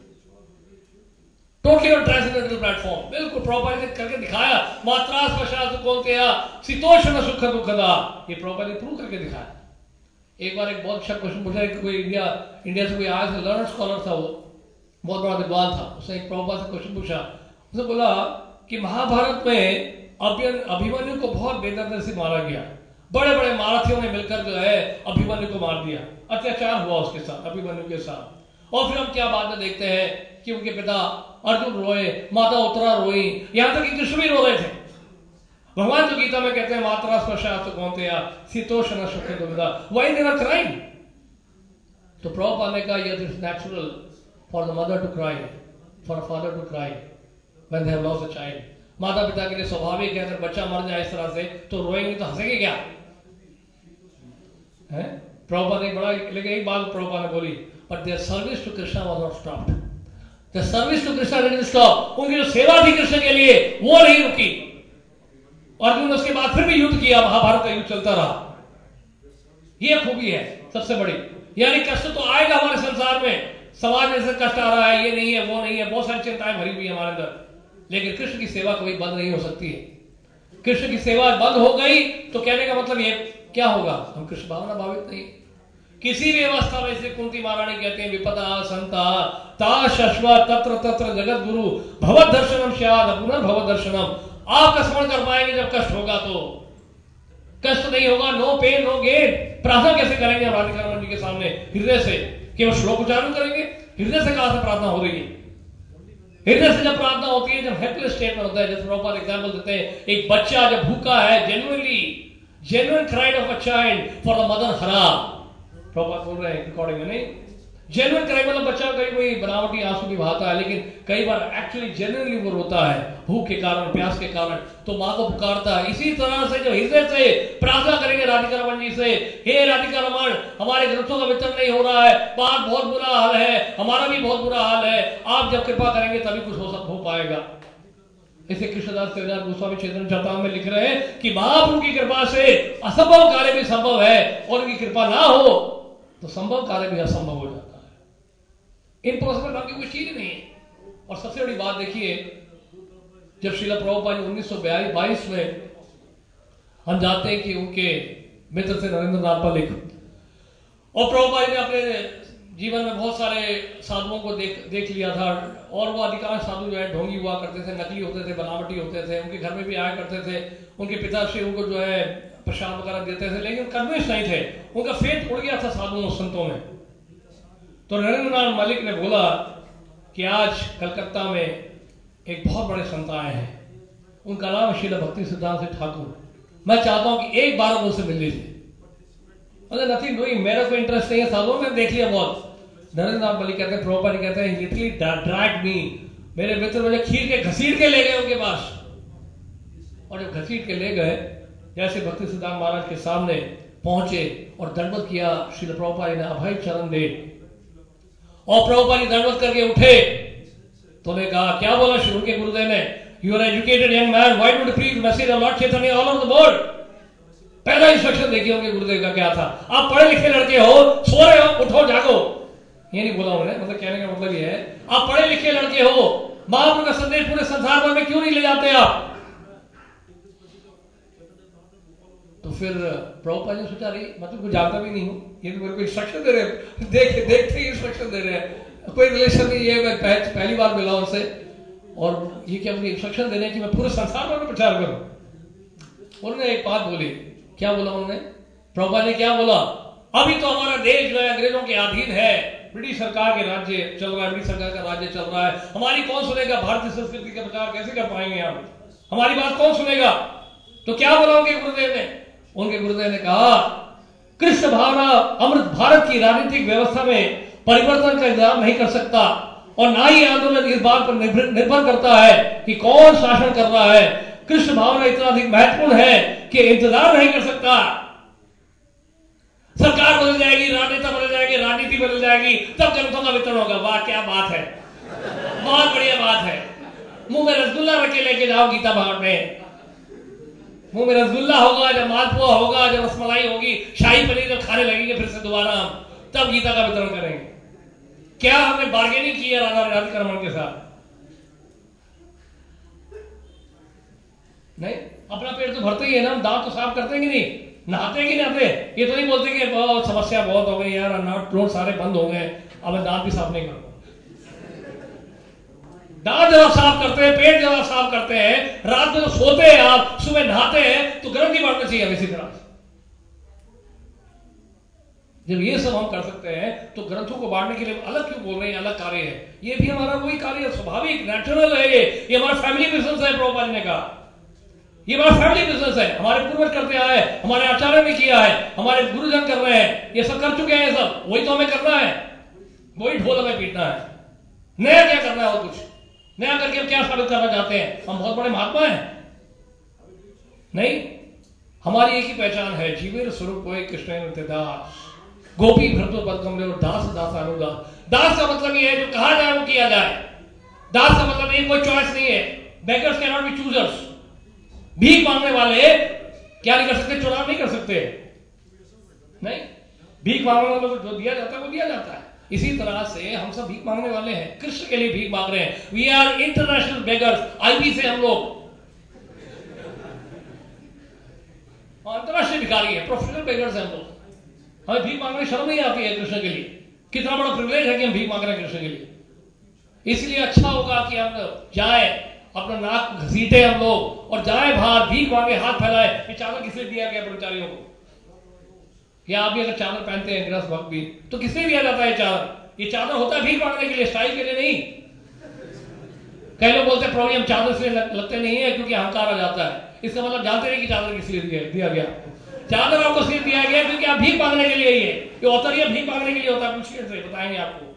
totally on transcendental platform. बिल्कुल प्रभुपाद ने करके दिखाया। मात्रा स्पर्शास्तु कौन्तेय शीतोष्ण सुख दुखदा, ये प्रभुपाद ने प्रूव करके दिखाया। एक बार एक बहुत अच्छा क्वेश्चन पूछा, कोई इंडिया इंडिया से कोई आया था, लर्नर स्कॉलर था, वो बहुत बड़ा विद्वान था। उसने एक प्रभुपाद से क्वेश्चन पूछा, उसने बोला कि महाभारत में अभिमन्यु को बहुत बेदर्दी से मारा गया, बड़े बड़े महारथियों ने मिलकर जो है अभिमन्यु को मार दिया, अत्याचार हुआ उसके साथ, अभिमन्यु के साथ। और फिर हम क्या बाद में देखते हैं कि उनके पिता अर्जुन रोए, माता उत्तरा रोई, यहां तक कि कृष्ण भी रो रहे थे। भगवान जो गीता में कहते हैं मात्रा स्पर्शास्तु कौन्तेय शीतोष्ण सुख दुखदा, व्हाई दे वर क्राइंग। तो प्रभुपाद ने कहा it is natural for the mother to cry, for a father to cry when they have lost a child. माता पिता के लिए स्वाभाविक है, अगर बच्चा मर जाए इस तरह से तो रोएंगे तो हंसेंगे क्या है। प्रभुपाद ने बड़ा, लेकिन एक बात प्रभुपाद ने बोली, but their service to Krishna was not stopped, the service to Krishna didn't stop. उनकी जो सेवा थी कृष्ण के लिए वो नहीं रुकी। अर्जुन उसके बाद फिर भी युद्ध किया, महाभारत का युद्ध चलता रहा। ये खूबी है सबसे बड़ी। यानी कष्ट तो आएगा हमारे संसार में, समाज में से कष्ट आ रहा है, ये नहीं है वो नहीं है, बहुत सारी चिंताएं भरी हुई है हमारे अंदर, लेकिन कृष्ण की सेवा कभी बंद नहीं हो सकती है। कृष्ण की सेवा बंद हो गई तो कहने का मतलब ये क्या होगा, हम कृष्ण भावना भावित नहीं। किसी भी अवस्था में, से कुंती महारानी कहते हैं, विपदा संता ता शश्व तत्र तत्र जगत गुरु भवद दर्शनम स्याद पुनर्भव दर्शनम आप स्मरण कर पाएंगे जब कष्ट होगा। तो कष्ट नहीं होगा, नो पेन नो गेन। प्रार्थना कैसे करेंगे राधिका रमन जी के सामने? हृदय से। केवल श्लोक उच्चारण करेंगे? हृदय से कहां से प्रार्थना हो रही है? हृदय से जब प्रार्थना होती है, जब हेल्पलेस स्टेट में होता है, जैसे प्रभुपाद एग्जांपल देते हैं, एक बच्चा जब भूखा है, genuinely genuine cried of a child for the mother हरा। प्रभुपाद बोल रहे हैं रिकॉर्डिंग में, नहीं जेन्युइन क्राइड मतलब बच्चा कहीं कोई बनावटी आंसू भी बहाता है, लेकिन कई बार एक्चुअली जेन्युइनली वो रोता है भूख के कारण, प्यास के कारण, तो मां को पुकारता है। इसी तरह से जो हृदय से प्रार्थना करेंगे राधिका रमन जी से, हे राधिका रमन, हमारे ग्रंथों का वितरण नहीं हो रहा है, बाहर बहुत बुरा हाल है, हमारा भी बहुत बुरा हाल है, आप जब कृपा करेंगे तभी कुछ हो सब हो पाएगा। इसे कृष्णदास कविराज गोस्वामी चैतन्य चरितामृत में लिख रहे हैं कि महाप्रभु की कृपा से असंभव कार्य भी संभव है, और उनकी कृपा ना हो तो संभव कार्य भी असंभव हो जाता है। इम्पॉसिबल नाम की कोई चीज नहीं है। और सबसे बड़ी बात देखिए, जब श्रील प्रभुपाद जी उन्नीस सौ बाईस में हम जानते हैं कि उनके मित्र थे नरेंद्र नाथ पलिक, और प्रभुपाद जी ने अपने जीवन में बहुत सारे साधुओं को देख देख लिया था, और वो अधिकांश साधु जो है ढोंगी हुआ करते थे, नकली होते थे, बनावटी होते थे। उनके घर में भी आया करते थे, उनके पिताश्री उनको जो है प्रसाद वगैरह देते थे, लेकिन कन्विंस नहीं थे, उनका फेथ उड़ गया था साधुओं संतों में। तो नरेंद्र नाथ मलिक ने बोला कि आज कलकत्ता में एक बहुत बड़े संत आए हैं, उनका नाम है श्रील भक्ति सिद्धांत ठाकुर, मैं चाहता हूं कि एक बार उनसे मिल लीजिए। नथिंग डूइंग, मेरा कोई इंटरेस्ट नहीं है, साधुओं ने देख लिया बहुत। नरेंद्र नाथ मलिक कहते हैं, प्रभुपाद कहते हैं, लिटरली ड्रैग्ड मी, मेरे मित्र मुझे खींच के घसीट के ले गए उनके पास। और जब घसीट के ले गए, जैसे भक्ति सिद्धांत महाराज के सामने पहुंचे और दंडवत किया, श्रील प्रभुपाद ने अभय चरण दे, और प्रभुपाद जी दंडवत करके उठे तो उन्हें कहा, क्या बोला श्री उनके गुरुदेव ने, you are educated young man, why don't you preach message of Lord Chaitanya all over the world. पहला इंस्ट्रक्शन देखिए उनके गुरुदेव का क्या था, आप पढ़े लिखे लड़के हो, सो रहे हो, उठो जागो। ये नहीं बोला उन्होंने, मतलब कहने का मतलब ये है, आप पढ़े लिखे लड़के हो, महाप्रभु का संदेश पूरे संसार भर में क्यों नहीं ले जाते आप? तो फिर प्रभुपाद ने सोचा, रही मतलब कुछ जानता भी नहीं हूं, ये तो मेरे को इंस्ट्रक्शन दे रहे हैं, देख देखते ही इंस्ट्रक्शन दे रहे हैं, कोई रिलेशन नहीं है, मैं पहली बार मिला उनसे, और ये क्या मुझे इंस्ट्रक्शन दे रहे हैं कि मैं पूरे संसार भर में प्रचार करूं। उन्होंने एक बात बोली, क्या बोला उन्होंने? प्रभुपाद ने क्या बोला, अभी तो हमारा देश जो है अंग्रेजों के अधीन है, ब्रिटिश सरकार के राज्य चल रहा है, ब्रिटिश सरकार का राज्य चल रहा है, हमारी कौन सुनेगा? भारतीय संस्कृति का प्रचार कैसे कर पाएंगे हम? हमारी बात कौन सुनेगा? तो क्या बोला उनके गुरुदेव ने? उनके गुरुदेव ने कहा, कृष्ण भावना अमृत भारत की राजनीतिक व्यवस्था में परिवर्तन का इंतजाम नहीं कर सकता, और ना ही आंदोलन इस बात पर निर्भर करता है कि कौन शासन कर रहा है। कृष्ण भावना इतना अधिक महत्वपूर्ण है कि इंतजार नहीं कर सकता। सरकार बदल जाएगी, राजनेता बदल जाएंगे, राजनीति बदल जाएगी, तब ग्रंथों का वितरण होगा। वाह क्या बात है, बहुत बढ़िया बात है। मुंह में रसगुल्ला रख के लेके जाओ गीता भाग में, मुंह में रसगुल्ला होगा, जब मालपुआ होगा, जब रसमलाई होगी, शाही पनीर जब खाने लगेंगे फिर से दोबारा हम, तब गीता का वितरण करेंगे। क्या हमने बार्गेनिंग की है राधा राधिका रमन के साथ? नहीं, अपना पेट तो भरते ही है ना, हम दांत तो साफ करते हैं कि नहीं, नहाते हैं कि नहाते? ये तो नहीं बोलते कि बहुत समस्या बहुत हो गई यार, नाट रोड सारे बंद हो गए, अब मैं दांत भी साफ नहीं करूंगा। दांत जब साफ करते हैं, पेट जब साफ करते हैं, रात में तो सोते हैं आप, सुबह नहाते हैं, तो गर्म नहीं बढ़ना चाहिए इसी तरह से। जब ये सब हम कर सकते हैं तो ग्रंथों को बांटने के लिए अलग क्यों बोल रहे हैं? अलग कार्य है, ये भी हमारा वही कार्य, स्वाभाविक नेचुरल है, ये ये हमारा फैमिली बिजनेस है। प्रभुपाद ने कहा ये हमारा फैमिली बिजनेस है, हमारे पूर्वज करते आए, हमारे आचार्य ने किया है, हमारे गुरुजन कर रहे हैं, ये सब कर चुके हैं, ये सब वही तो हमें करना है, वही ढोल हमें पीटना है। नया क्या करना है? और कुछ नया करके हम क्या साबित करना चाहते हैं? हम बहुत बड़े महात्मा हैं? नहीं, हमारी एक ही पहचान है, जीवेर स्वरूप कृष्ण दास, गोपी भ्रतो पदकमले और दास दास अनुदास। दास का मतलब ये है जो कहा जाए वो किया जाए। दास का मतलब ये कोई चॉइस नहीं है। Beggars can not be choosers. भीख मांगने वाले क्या नहीं कर सकते? चुनाव नहीं कर सकते। नहीं, भीख मांगने वालों को जो दिया जाता है वो दिया जाता है। इसी तरह से हम सब भीख मांगने वाले हैं, कृष्ण के लिए भीख मांग रहे हैं। We are international beggars. IB से हम लोग अंतरराष्ट्रीय भिखारी है, प्रोफेशनल बेगर्स हैं हम लोग। हमें भीख मांगने शर्म नहीं आती है कृष्ण के लिए। कितना बड़ा प्रिविलेज है कि हम भीख मांग रहे हैं कृष्ण के लिए। इसलिए अच्छा होगा कि हम जाए अपना नाक घसीटे हम लोग और जाए बाहर भीख मांगे, हाथ फैलाए। ये चादर किसने दिया गया ब्रह्मचारियों को? या आप भी अगर चादर पहनते हैं गृहस्थ भक्त भी, तो किसने दिया जाता है चादर? ये चादर होता है भीख मांगने के लिए, स्टाइल के लिए नहीं। कई लोग बोलते हैं प्रभु हम चादर से लगते नहीं है क्योंकि अहंकार आ जाता है। इसका मतलब जानते नहीं कि चादर किस लिए दिया गया। चादर आपको सिर्फ दिया गया क्योंकि आप भीख मांगने के लिए ही है। ये औतरिया भीख मांगने के लिए होता है, पूछिए से बताएंगे आपको।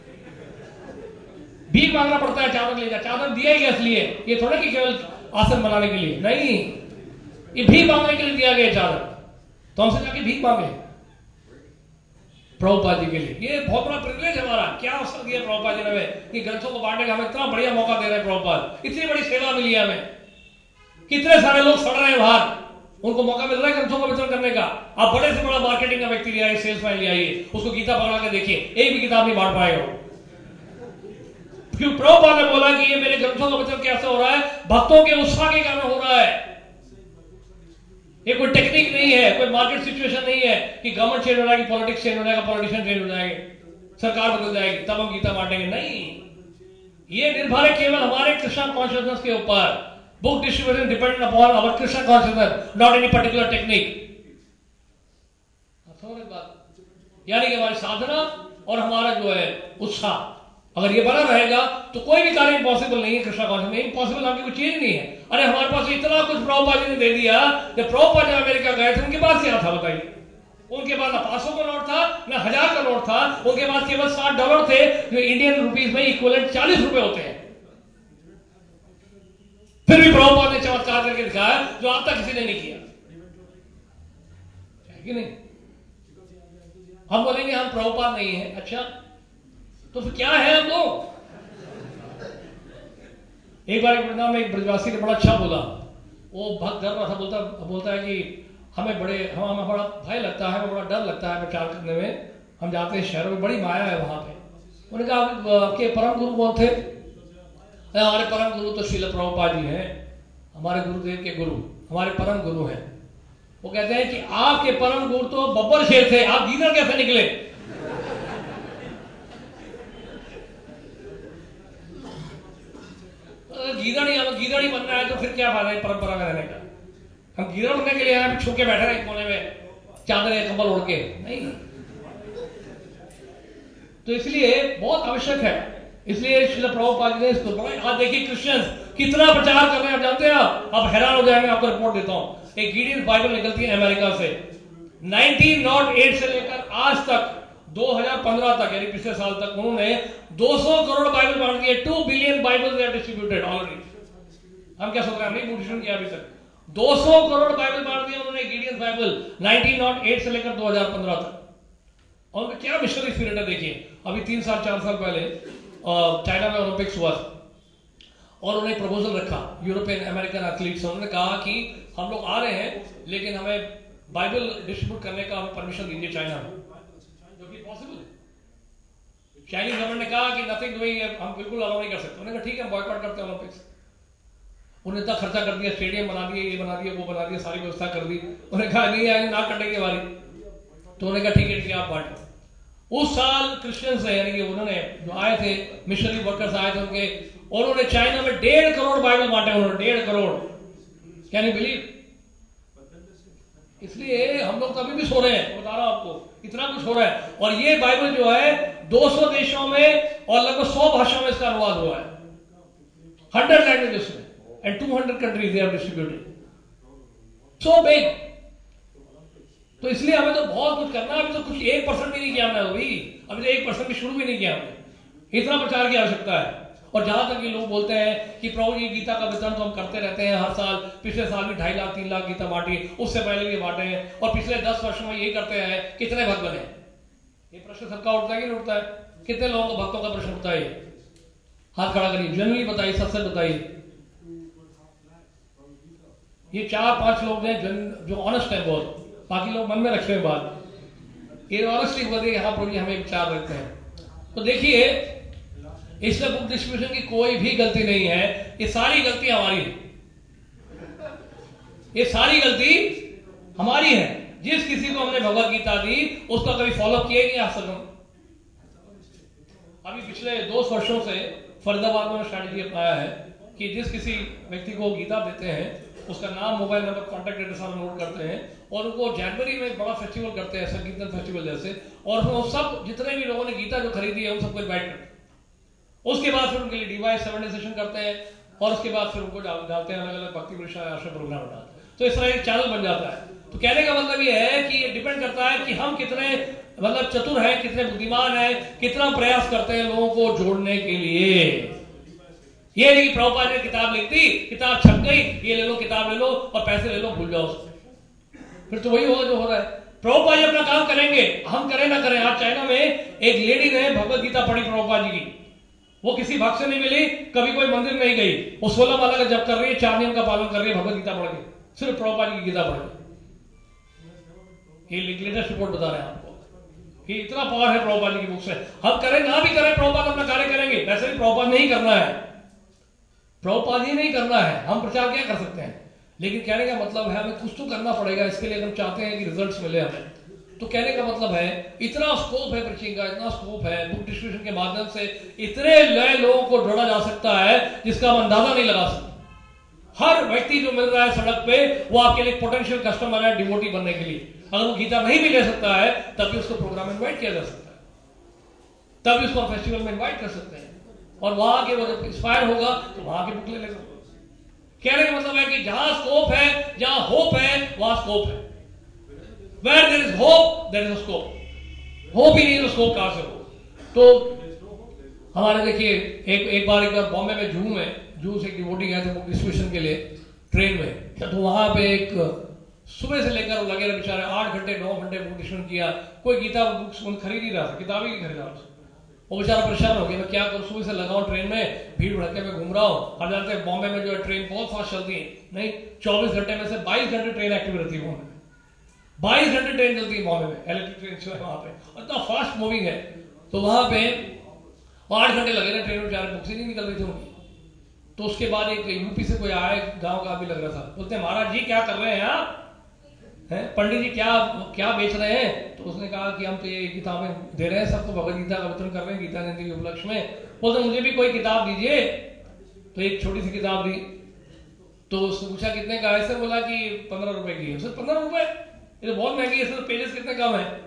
भीख मांगना पड़ता है चादर ले जा। चादर दिया ही इसलिए, ये थोड़ा कि केवल आसन बनाने के लिए नहीं, ये भीख मांगने के लिए दिया गया चादर। तो हमसे जाके भीख मांगे प्रभुपाद जी के लिए। ये बहुत बड़ा प्रिविलेज हमारा। क्या अवसर दिया प्रभुपाद जी ने हमें कि ग्रंथों को बांटने का हमें इतना बढ़िया मौका दे रहे हैं प्रभुपाद। इतनी बड़ी सेवा मिली है हमें। कितने सारे लोग सड़ रहे हैं बाहर, उनको मौका मिल रहा है ग्रंथों का वितरण करने का। आप बड़े से बड़ा मार्केटिंग का व्यक्ति ले आइए, सेल्स मैन ले आइए, उसको गीता पकड़ा के देखिए, एक भी किताब नहीं बांट पाएगा। क्योंकि प्रभुपाद ने बोला कि ये मेरे ग्रंथों का वितरण कैसे हो रहा है? भक्तों के उत्साह के कारण हो रहा है। ये कोई टेक्निक नहीं है, कोई मार्केट सिचुएशन नहीं है कि गवर्नमेंट चेंज हो जाएगी, पॉलिटिक्स चेंज हो जाएगा, पॉलिटिशियन चेंज हो जाएंगे, सरकार बदल जाएगी तब हम गीता बांटेंगे। नहीं, ये निर्भर है केवल हमारे कृष्णा कॉन्शियसनेस के ऊपर। Book distribution dependent upon our Krishna consciousness, not any particular technique. यानी कि हमारी साधना और हमारा जो है उत्साह, अगर ये बना रहेगा तो कोई भी कार्य इम्पॉसिबल नहीं है। कृष्णा कॉन्शियसनेस में इम्पॉसिबल आपकी कोई चीज नहीं है। अरे हमारे पास इतना कुछ प्रभुपाद जी ने दे दिया। जब प्रभुपाद जब अमेरिका गए थे उनके पास क्या था बताइए? उनके पास ना पांच सौ का नोट था ना हजार का नोट था। उनके पास केवल साठ डॉलर थे जो इंडियन रुपीज में इक्विवेलेंट चालीस रुपए होते हैं। फिर भी प्रभुपाद ने चमत्कार करके दिखाया जो अब तक किसी ने नहीं किया, है कि नहीं? हम बोलेंगे हम प्रभुपाद नहीं है। अच्छा तो फिर क्या है हम लोग? एक बार एक में एक ब्रजवासी ने बड़ा अच्छा बोला। वो भक्त डर रहा था, बोलता बोलता है कि हमें बड़े हम हमें बड़ा भय लगता है, हमें बड़ा डर लगता है प्रचार करने में। हम जाते हैं शहरों में, बड़ी माया है वहां पे। उन्होंने कहा आपके परम गुरु कौन थे? हमारे परम गुरु तो श्रील प्रभुपाद जी हैं, हमारे गुरुदेव के गुरु, हमारे परम गुरु हैं। वो कहते हैं कि आपके परम गुरु तो बब्बर शेर थे, आप गीदड़ कैसे निकले? गीदड़ ही हमें गीदड़ ही बनना है तो फिर क्या फायदा है परंपरा में रहने का? हम गीदड़ बनने के लिए आए, छू के बैठे रहे कोने में चादर या कंबल ओढ़ के? नहीं। तो इसलिए बहुत आवश्यक है। इसलिए श्रील प्रभुपाद जी ने इसको बड़ा। आज देखिए क्रिश्चियंस कितना प्रचार कर रहे हैं, आप जानते हैं? आप आप हैरान हो जाएंगे। आपको रिपोर्ट देता हूं, एक गिडियन बाइबल निकलती है अमेरिका से। नाइनटीन ओ एट से लेकर आज तक दो हज़ार पंद्रह तक, यानी पिछले साल तक, उन्होंने दो सौ करोड़ बाइबल बांट दिए। Two billion Bible they are distributed already. हम क्या सोच रहे हैं? हमने डिस्ट्रीब्यूशन किया अभी तक। दो सौ करोड़ बाइबल बांट दिए उन्होंने, Gideon Bible, nineteen o eight से लेकर दो हज़ार पंद्रह तक। और उनका क्या मिशनरी स्पिरिट है देखिए। अभी तीन साल चार साल पहले चाइना में ओलंपिक्स हुआ और उन्होंने प्रपोजल रखा यूरोपियन अमेरिकन एथलीट्स। उन्होंने कहा कि हम लोग आ रहे हैं लेकिन हमें बाइबल डिस्ट्रीब्यूट करने का हमें परमिशन दीजिए चाइना में, जो कि पॉसिबल है। चाइनीज गवर्नमेंट ने कहा कि नथिंग डूइंग, हम बिल्कुल अलाउ नहीं कर सकते। उन्होंने कहा ठीक है, बॉयकॉट करते हैं ओलंपिक्स। उन्हें इतना खर्चा कर दिया, स्टेडियम बना दिए, ये बना दिया, वो बना दिया, सारी व्यवस्था कर दी। उन्होंने कहा नहीं आगे ना कटेंगे वाली। तो उन्होंने कहा ठीक है ठीक है आप बांटो। उस साल क्रिश्चियंस है, यानी कि उन्होंने जो आए थे मिशनरी वर्कर्स आए थे उनके, और उन्होंने चाइना में डेढ़ करोड़ बाइबल बांटे। उन्होंने डेढ़ करोड़, कैन यू बिलीव? इसलिए हम लोग तो अभी भी सो रहे हैं, बता रहा हूं आपको, इतना कुछ हो रहा है। और ये बाइबल जो है दो सौ देशों में और लगभग सौ भाषाओं में इसका अनुवाद हुआ है, हंड्रेड लैंग्वेजेस में, and two hundred countries they are distributed. So big. तो इसलिए हमें तो बहुत कुछ करना है। अभी तो कुछ एक परसेंट भी नहीं किया हमने, अभी अभी तो एक परसेंट भी शुरू भी नहीं किया हमने। इतना प्रचार की आवश्यकता है। और जहां तक ये लोग बोलते हैं कि प्रभु जी गीता का वितरण तो हम करते रहते हैं हर साल, पिछले साल भी ढाई लाख तीन लाख गीता बांटी, उससे पहले भी बांटे हैं, और पिछले दस वर्षों में यही करते हैं। कितने भक्त बने? ये प्रश्न सबका उठता है कि नहीं उठता है? कितने लोगों को भक्तों का प्रश्न उठता है? हाथ खड़ा करिए, जनरली बताइए, सच सच बताइए। ये चार पांच लोग हैं जो ऑनेस्ट है बहुत, बाकी लोग मन में रखे हुए बात। ये ऑनेस्टली बताइए हाँ प्रभु जी हमें विचार रखते हैं। तो देखिए इसमें बुक डिस्ट्रीब्यूशन की कोई भी गलती नहीं है, ये सारी गलती हमारी है। ये सारी गलती हमारी है। जिस किसी को हमने भगवत गीता दी उसका कभी फॉलो किया ही नहीं आज तक। अभी पिछले दो वर्षों से फरीदाबाद में स्ट्रैटेजी अपनाया है कि जिस किसी व्यक्ति को गीता देते हैं उसका नाम, मोबाइल नंबर, कॉन्टैक्ट एड्रेस सारा नोट करते हैं और उनको जनवरी में एक बड़ा फेस्टिवल करते हैं, संकीर्तन फेस्टिवल जैसे, और वो सब जितने भी लोगों ने गीता जो खरीदी है उन सबको इन्वाइट करते हैं। उसके बाद फिर उनके लिए डिवाइस सेवन डे सेशन करते हैं और उसके बाद फिर उनको डाल, डालते हैं अलग अलग भक्ति विषय आश्रय प्रोग्राम डालते हैं। तो इस तरह एक चैनल बन जाता है। तो कहने का मतलब ये है कि ये डिपेंड करता है कि हम कितने मतलब चतुर हैं, कितने बुद्धिमान हैं, कितना प्रयास करते हैं लोगों को जोड़ने के लिए। ये नहीं प्रभुपाद ने किताब लिख दी, किताब छप गई, ये ले लो, किताब ले लो और पैसे ले लो, भूल जाओ उसको, फिर तो वही होगा जो हो रहा है। प्रभुपाद जी अपना काम करेंगे, हम करें ना करें। आज चाइना में एक लेडी ने भगवत गीता पढ़ी प्रभुपाद जी की, वो किसी भक्त से नहीं मिली, कभी कोई मंदिर नहीं गई, वो सोलह माला का जप कर रही है, चार नियम का पालन कर रही है, भगवत गीता पढ़ के, सिर्फ प्रभुपाद जी की गीता पढ़ के। ये लेटेस्ट रिपोर्ट बता रहे हैं आपको कि इतना पावर है प्रभुपाद जी की बुक से। हम करें ना भी करें, प्रभुपाद अपना कार्य करेंगे। वैसे भी प्रभुपाद नहीं करना है, प्रभुपाद ही नहीं करना है, हम प्रचार क्या कर सकते हैं। लेकिन कहने का मतलब है हमें कुछ तो करना पड़ेगा इसके लिए, हम चाहते हैं कि रिजल्ट्स मिले हमें। तो कहने का मतलब है इतना स्कोप है प्रीचिंग का, इतना स्कोप है बुक डिस्ट्रीब्यूशन के माध्यम से, इतने नए लोगों को जोड़ा जा सकता है जिसका हम अंदाजा नहीं लगा सकते। हर व्यक्ति जो मिल रहा है सड़क पे वो आपके लिए पोटेंशियल कस्टमर है डिवोटी बनने के लिए। अगर वो गीता नहीं भी ले सकता है तब भी उसको प्रोग्राम में इन्वाइट किया जा सकता है, तब भी उसको फेस्टिवल में इन्वाइट कर सकते हैं और वहां के वो जब इंस्पायर होगा तो वहां की बुक ले लेगा। कहने का मतलब है कि जहां स्कोप है, जहां होप है, वहां स्कोप है। Where there is hope, there is a scope. Hope ही नहीं तो स्कोप कहां से हो। तो हमारे देखिए एक एक बार एक बार बॉम्बे में जू में जू से एक डिवोटी गए थे बुक डिस्ट्रीब्यूशन के लिए ट्रेन में, तो वहां पे एक सुबह से लेकर लगे रहे बेचारे, आठ घंटे नौ घंटे बुक डिस्ट्रीब्यूशन किया, कोई गीता बुक्स खरीद ही रहा था, किताबें ही खरीदा। वो बेचारा परेशान हो गया, मैं क्या करूं, सुबह से लगा हूं ट्रेन में, भीड़ भड़के में घूम रहा हूं। अब जानते हैं बॉम्बे में जो है ट्रेन बहुत फास्ट चलती है, नहीं चौबीस घंटे में से बाईस घंटे ट्रेन एक्टिव रहती है बॉम्बे में, बाईस घंटे ट्रेन चलती है बॉम्बे में, इलेक्ट्रिक ट्रेन जो है वहां पे, इतना फास्ट मूविंग है। तो वहां पे आठ घंटे लगे रहे ट्रेन में, बेचारे बुक्स ही नहीं निकल रही थी उनकी। तो उसके बाद एक यूपी से कोई आया, गांव का भी लग रहा था, बोलते महाराज जी क्या कर रहे हैं आप, हैं पंडित जी क्या क्या बेच रहे हैं। तो उसने कहा कि हम तो ये किताबें दे रहे हैं सबको, भगवत गीता का वितरण कर रहे हैं गीता जयंती के उपलक्ष्य में। बोलते मुझे भी कोई किताब दीजिए। तो एक छोटी सी किताब दी, तो उसने पूछा कितने का है, सर बोला कि पंद्रह रुपए की है। सर पंद्रह रुपए, ये तो बहुत महंगी है सर, पेजेस कितने कम है,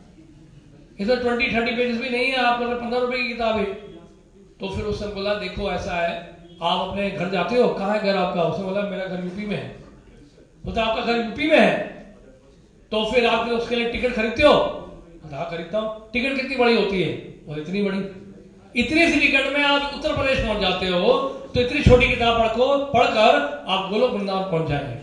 इधर ट्वेंटी थर्टी पेजेस भी नहीं है, आप बोल रहे पंद्रह रुपए की किताब है। तो फिर उसने बोला देखो ऐसा है, आप अपने घर जाते हो, कहाँ है घर आपका। उसने बोला मेरा घर यूपी में है। बोलता आपका घर यूपी में है, तो फिर आप उसके लिए टिकट खरीदते हो। हाँ खरीदता हूँ। टिकट कितनी बड़ी होती है, वो इतनी बड़ी, इतनी सी टिकट में आप उत्तर प्रदेश पहुंच जाते हो, तो इतनी छोटी किताब पढ़ो, पढ़कर आप गोलोक वृंदावन पहुंच जाएंगे।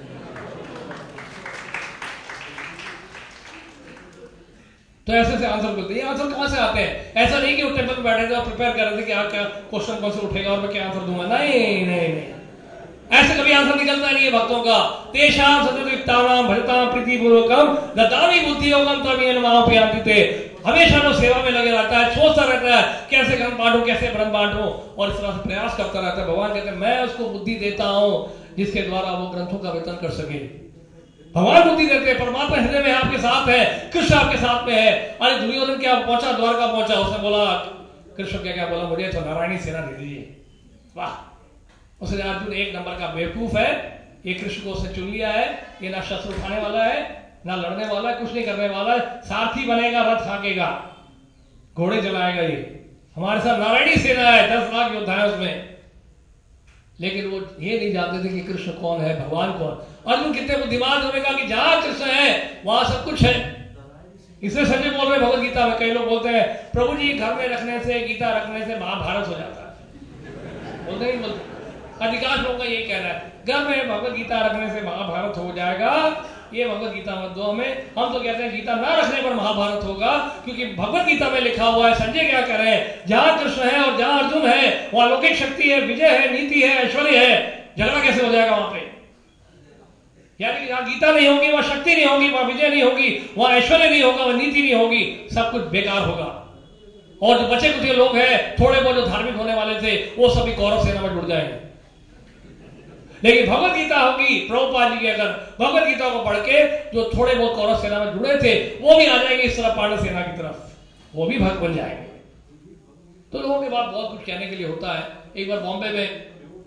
तो ऐसे से आंसर बोलते हैं। ये आंसर कहां से आते हैं? ऐसा नहीं कि वो टेबल पर बैठे थे और प्रिपेयर कर रहे थे कि आज क्या क्वेश्चन कौन से उठेगा और मैं क्या आंसर दूंगा। नहीं नहीं नहीं, ऐसे कभी आंसर निकलता नहीं है भक्तों का। तेषाम सततयुक्तानां भजतां प्रीतिपूर्वकम ददामि बुद्धियोगम तमेन मामपयान्ति ते। हमेशा जो सेवा में लगे रहता है, सोचता रहता है कैसे ग्रंथ बांटूं, कैसे ब्रह्म बांटूं, और इस तरह से प्रयास करता रहता है। भगवान कहते हैं मैं उसको बुद्धि देता हूं जिसके द्वारा वो ग्रंथों का वितरण कर सके। भगवान बुद्धि देते हैं, परमात्मा हृदय में आपके साथ है, कृष्ण आपके साथ में है। अरे दुर्योधन क्या पहुंचा, द्वारका पहुंचा, उसने बोला कृष्ण क्या क्या बोला, मुझे तो नारायणी सेना दे दीजिए। वाह, उसने अर्जुन एक नंबर का बेवकूफ है, ये कृष्ण को उसने चुन लिया है, ये ना शस्त्र उठाने वाला है, ना लड़ने वाला है, कुछ नहीं करने वाला है, सारथी बनेगा, रथ हाकेगा, घोड़े चलाएगा। ये हमारे साथ नारायणी सेना है, दस लाख योद्धा है उसमें। लेकिन वो ये नहीं जानते थे कि कृष्ण कौन है, भगवान कौन। अर्जुन कितने बुद्धिमान होने का कि जहां कृष्ण है वहां सब कुछ है। इसलिए संजय बोल रहे भगवत गीता में, कई लोग बोलते हैं प्रभु जी घर में रखने से, गीता रखने से महाभारत हो जाता है। बोलते नहीं बोलते, अधिकांश लोगों का यही कहना है घर में भगवत गीता रखने से महाभारत हो जाएगा। ये भगवत गीता मत दो हमें। हम तो कहते हैं गीता ना रखने पर महाभारत होगा, क्योंकि भगवत गीता में लिखा हुआ है। संजय क्या कह रहे हैं, जहां कृष्ण है और जहां अर्जुन है वहां अलौकिक शक्ति है, विजय है, नीति है, ऐश्वर्य है। झगड़ा कैसे हो जाएगा वहां पे? यानी जहां गीता नहीं होगी वहां शक्ति नहीं होगी, वहां विजय नहीं होगी, वहां ऐश्वर्य नहीं होगा, वहां नीति नहीं होगी, सब कुछ बेकार होगा। और जो बचे कुछ लोग हैं, थोड़े बहुत जो धार्मिक होने वाले थे, वो सभी कौरव सेना में जुड़ जाएंगे। लेकिन भगवत गीता होगी, प्रभुपाद जी की अगर भगवत गीता को पढ़ के जो थोड़े बहुत कौरव सेना में जुड़े थे वो भी आ जाएंगे इस तरफ पांडव सेना की तरफ, वो भी भक्त बन जाएंगे। तो लोगों के बाद बहुत कुछ कहने के लिए होता है। एक बार बॉम्बे में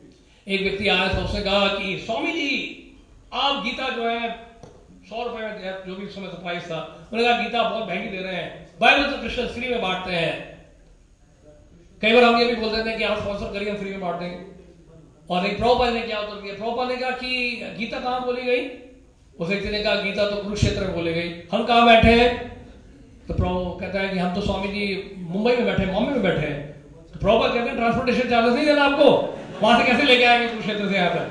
एक व्यक्ति आया था, उसने कहा कि स्वामी जी आप गीता जो है सौ रुपए में, जो भी उस समय प्राइस था, उन्होंने कहा गीता बहुत महंगी दे रहे हैं, बाइबल तो क्रिश्चियन फ्री में बांटते हैं। कई बार हम ये भी बोल देते हैं कि आप स्पॉन्सर करिए, हम फ्री में बांट देंगे। और एक प्रभुपाद ने क्या उत्तर दिया? प्रभुपाद ने कहा कि गीता कहां बोली गई? उस व्यक्ति ने कहा गीता तो कुरुक्षेत्र में बोली गई, हम कहां बैठे हैं? तो प्रभु कहता है कि हम तो स्वामी जी मुंबई में बैठे हैं, बॉम्बे में बैठे हैं। तो प्रभुपाद कहते हैं ट्रांसपोर्टेशन चार्जेस नहीं देना आपको, वहां से कैसे लेके आएंगे कुरुक्षेत्र से यहाँ पर?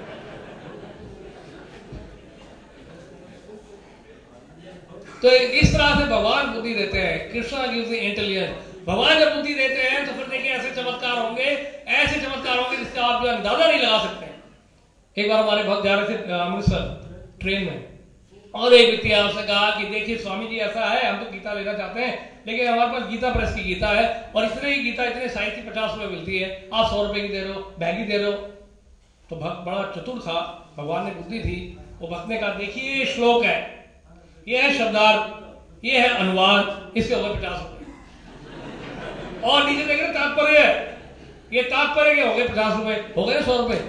तो इस तरह से भगवान बुद्धि देते हैं। Krishna gives the intelligence. भगवान जब बुद्धि देते हैं तो फिर देखिए ऐसे चमत्कार होंगे, ऐसे चमत्कार होंगे जिससे आप जो अंदाजा नहीं लगा सकते। एक बार हमारे भक्त जा रहे थे अमृतसर ट्रेन में, और एक व्यक्ति आपसे कहा कि देखिए स्वामी जी ऐसा है, हम तो गीता लेना चाहते हैं लेकिन हमारे पास गीता प्रेस की गीता है और इतने ही गीता इतने साइज की पचास रुपए मिलती है, आप सौ रुपए की दे रहे हो, महंगी दे रहे हो। तो भक्त बड़ा चतुर था, भगवान ने बुद्धि थी। वो भक्त ने कहा देखिए ये श्लोक है, ये है शब्दार्थ, ये है अनुवाद, इसके होगा पचास रुपए। और नीचे देख रहे तात्पर्य है, ये तात्पर्य के हो गए पचास रुपए, हो गए सौ रुपए।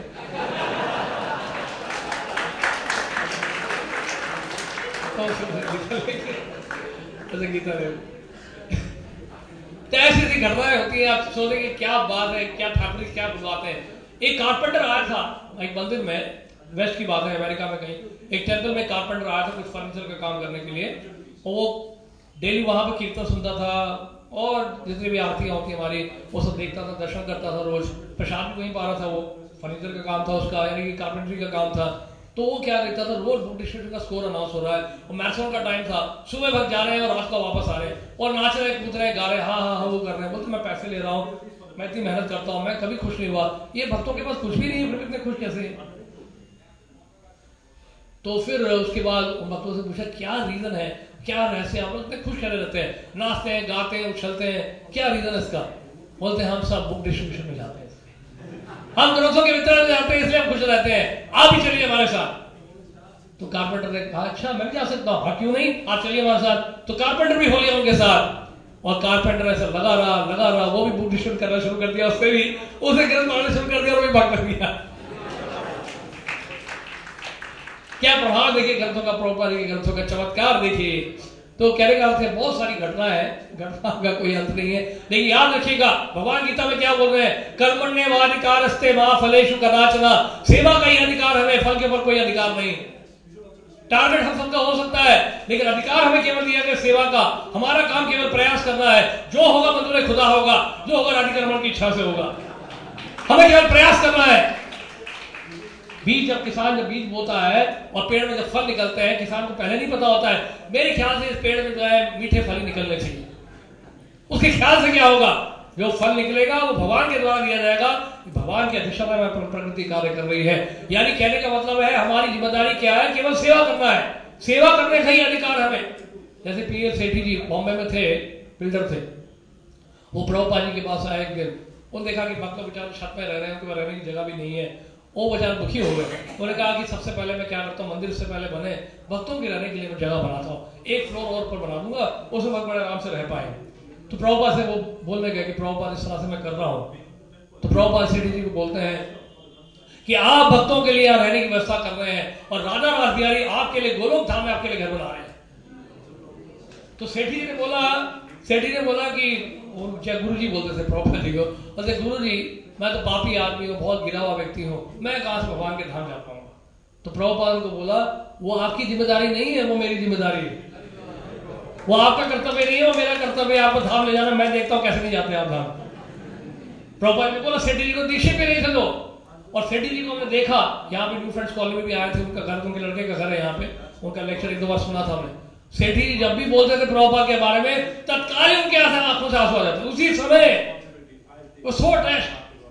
तो गीता तो ऐसी ऐसी घटनाएं होती है, आप सोचेंगे क्या बात है, क्या ठाकुर क्या बात है। एक कारपेंटर आया था एक मंदिर में, वेस्ट की बात है, अमेरिका में कहीं एक टेंपल में कारपेंटर आया था कुछ फर्नीचर का काम करने के लिए। और वो डेली वहां पे कीर्तन सुनता था और जितनी भी आरतियां होती हमारी वो सब देखता था, दर्शन करता था, रोज प्रसाद भी वहीं पा रहा था। वो फर्नीचर का काम था उसका, यानी कि कारपेंटरी का काम था। तो वो क्या देखता था, रोज बुक डिस्ट्रीब्यूशन का स्कोर अनाउंस हो रहा है और मैराथन का टाइम था, सुबह भक्त जा रहे हैं और रात को वापस आ रहे हैं और नाच रहे, कूद रहे, गा रहे, हाँ हाँ हाँ वो कर रहे हैं। बोलते मैं पैसे ले रहा हूँ, मैं इतनी मेहनत करता हूँ, मैं कभी खुश नहीं हुआ। ये भक्तों के पास कुछ भी नहीं है, फिर इतने खुश कैसे? तो फिर उसके बाद भक्तों से पूछा क्या रीजन है, क्या रहस्य, हम लोग इतने खुश कैसे रहते हैं, नाचते हैं, गाते हैं, उछलते हैं, क्या रीजन है इसका? बोलते हैं हम सब बुक डिस्ट्रीब्यूशन में जाते हैं, हम ग्रंथों के वितरण में जाते हैं, इसलिए हम खुश रहते हैं, आप भी चलिए हमारे साथ। तो कारपेंटर ने कहा अच्छा मैं भी जा सकता हूँ, हाँ क्यों नहीं, आप चलिए हमारे साथ। तो कारपेंटर भी हो लिया उनके साथ और कारपेंटर ऐसा लगा रहा लगा रहा वो भी बुक डिस्ट्रीब्यूट करना शुरू कर दिया, उससे भी उसे ग्रंथ पढ़ना शुरू कर दिया और वो भी भाग कर दिया। क्या प्रभाव देखिए ग्रंथों का, प्रभुपाद के ग्रंथों का चमत्कार देखिए। तो कहने का अर्थ है बहुत सारी घटना है, घटना का कोई अंत नहीं है। लेकिन याद रखिएगा भगवान गीता में क्या बोल रहे हैं, कर्मण्येवाधिकारस्ते मा फलेषु कदाचन। सेवा का ही अधिकार हमें, फल के ऊपर कोई अधिकार नहीं। टारगेट हम सबका हो सकता है लेकिन अधिकार हमें केवल दिया गया सेवा का। हमारा काम केवल प्रयास करना है, जो होगा मंजूर खुदा होगा, जो होगा राधिका की इच्छा से होगा। हमें केवल प्रयास करना है। बीज जब किसान जब बीज बोता है और पेड़ में जब फल निकलते हैं, किसान को पहले नहीं पता होता है मेरे ख्याल से इस पेड़ में जो है मीठे फल निकलने चाहिए। उसके ख्याल से क्या होगा, जो फल निकलेगा वो भगवान के द्वारा दिया जाएगा। भगवान की अध्यक्षता में प्रकृति कार्य कर रही है। यानी कहने का मतलब है हमारी जिम्मेदारी क्या है, केवल सेवा करना है, सेवा करने का ही अधिकार हमें। जैसे पी एस सेठी जी बॉम्बे में थे, बिल्डर थे, वो प्रभुपाद जी के पास आए एक दिन, उन्होंने देखा कि भक्त लोग बेचारे छत में रह रहे हैं, उनके पास रहने की जगह भी नहीं है, वो बेचारे दुखी हो गए। उन्होंने कहा कि सबसे पहले मैं क्या करता हूँ, मंदिर से पहले बने भक्तों के रहने के लिए मैं जगह बनाता हूँ, एक फ्लोर और पर बना दूंगा, उसमें भक्त बड़े आराम से रह पाए। तो प्रभुपाद से वो बोलने गए कि प्रभुपाद इस तरह से मैं कर रहा हूँ। तो प्रभुपाद सेठी जी को बोलते हैं कि आप भक्तों के लिए रहने की व्यवस्था कर रहे हैं और राजा रास बिहारी आपके लिए गोलोक धाम में आपके लिए घर बना रहे हैं। तो सेठी जी ने बोला सेठी ने बोला कि गुरु जी बोलते थे प्रभुपाद जी को, बोलते गुरु जी मैं तो पापी आदमी हूँ, बहुत गिरा हुआ व्यक्ति हूँ, मैं कहां से भगवान के धाम जा पाऊंगा। तो प्रभुपाद को बोला वो आपकी जिम्मेदारी नहीं है, वो मेरी जिम्मेदारी है। वो आपका कर्तव्य नहीं है, वो मेरा कर्तव्य है आपको धाम ले जाना। मैं देखता हूँ कैसे नहीं जाते आप धाम। प्रभुपाद ने बोला सेठी जी को दीक्षित पे नहीं चलो। और सेठी जी को हमने देखा, यहाँ पे न्यू फ्रेंड्स कॉलोनी में भी आए थे, उनका घर, उनके लड़के का घर है यहाँ पे, उनका लेक्चर एक दो बार सुना था हमने। सेठी जी जब भी बोलते थे प्रभुपाद के बारे में, तत्काल उनके आंखों से आंसू आ जाते, उसी समय वो सो अटैच।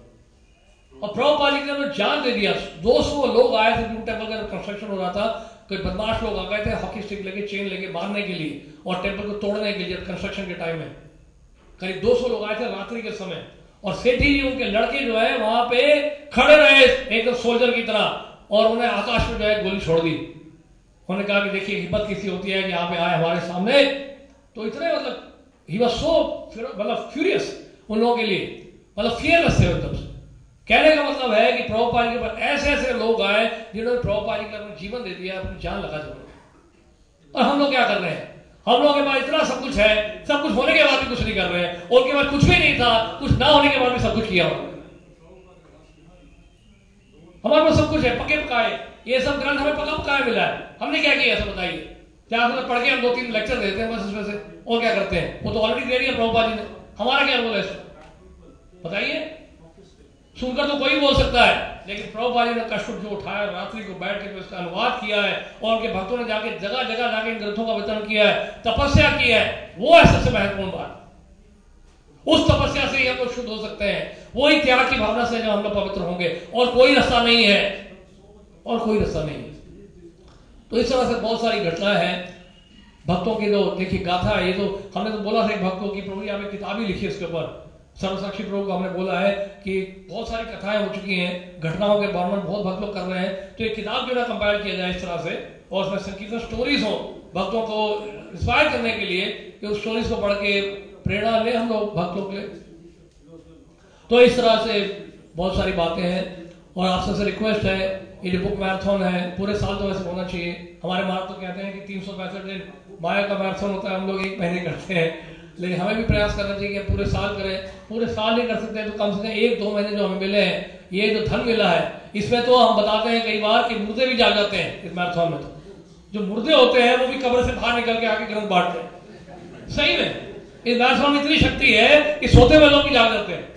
और प्रभुपाद जी ने जान दे दिया। दो सौ लोग आए थे, टेम्पल का कंस्ट्रक्शन हो रहा था, कोई बदमाश लोग आ गए थे हॉकी स्टिक लेके, चेन लेके मारने के लिए और टेम्पल को तोड़ने के लिए कंस्ट्रक्शन के टाइम में। करीब दो सौ लोग आए थे रात्रि के समय, और सेठी जी उनके लड़के जो है वहां पे खड़े रहे एकदम सोल्जर की तरह, और उन्हें आकाश में जो है गोली छोड़ दी। उन्होंने कहा कि देखिए हिम्मत किसी होती है कि यहाँ पे आए हमारे सामने। तो इतने मतलब ही वाज सो मतलब फ्यूरियस उन लोगों के लिए, मतलब फियरलेस थे एकदम से। कहने का मतलब है कि प्रभुपाद के पास ऐसे ऐसे लोग आए जिन्होंने प्रभुपाद के लिए अपना जीवन दे दिया, अपनी जान लगा दी। और हम लोग क्या कर रहे हैं? हम लोगों के पास इतना सब कुछ है, सब कुछ होने के बाद भी कुछ नहीं कर रहे हैं, और उनके पास कुछ भी नहीं था, कुछ ना होने के बाद भी सब कुछ किया उन्होंने। हमारे पास सब कुछ है, पके पकाए, ये सब ग्रंथ हमें पका पकाए मिला है। हमने क्या किया ऐसा बताइए? क्या हमने पढ़ के हम दो तीन लेक्चर देते हैं बस इसमें से, और क्या करते हैं? वो तो ऑलरेडी दे दिया प्रभुपाद जी ने, हमारा क्या रोल है इसमें बताइए? सुनकर तो कोई बोल सकता है, लेकिन प्रभुपाद जी ने कष्ट जो उठाया, रात्रि को बैठ के इसका अनुवाद किया है, और उनके भक्तों ने जाके जगह जगह जाके इन ग्रंथों का वितरण किया है, तपस्या की है, वो है सबसे महत्वपूर्ण बात। उस तपस्या से ही हम लोग शुद्ध हो सकते हैं, वही त्याग की भावना से जो हम लोग पवित्र होंगे, और कोई रास्ता नहीं है, और कोई रास्ता नहीं है। तो इस तरह से बहुत सारी घटनाएं हैं भक्तों की। जो देखिए गाथा है, ये तो हमने तो बोला था भक्तों की, प्रभु जी आपने किताब ही लिखी इसके ऊपर, सर्वसाक्षी प्रभु को हमने बोला है कि बहुत सारी कथाएं हो चुकी हैं, घटनाओं के वर्णन बहुत भक्त लोग कर रहे हैं, तो एक किताब जो है कंपाइल किया जाए इस तरह से, और उसमें संकीर्तन स्टोरीज हो भक्तों को इंस्पायर करने के लिए, कि उस स्टोरीज को पढ़ के प्रेरणा ले हम लोग भक्त लोग ले। तो इस तरह से बहुत सारी बातें हैं, और आप सबसे रिक्वेस्ट है, ये जो बुक मैराथन है पूरे साल तो वैसे होना चाहिए। हमारे महाराज तो कहते हैं कि तीन सौ पैंसठ दिन माया का मैराथन होता है, हम लोग एक महीने करते हैं, लेकिन हमें भी प्रयास करना चाहिए कि पूरे साल करें। पूरे साल नहीं कर सकते तो कम से कम एक दो महीने जो हमें मिले हैं, ये जो धन मिला है, इसमें तो हम बताते हैं कई बार कि मुर्दे भी जाग जाते हैं इस मैराथन में। तो जो मुर्दे होते हैं वो भी कब्र से बाहर निकल के आके ग्रंथ बांटते हैं। सही में इस मैराथन में इतनी शक्ति है कि सोते हुए लोग भी जाग जाते हैं।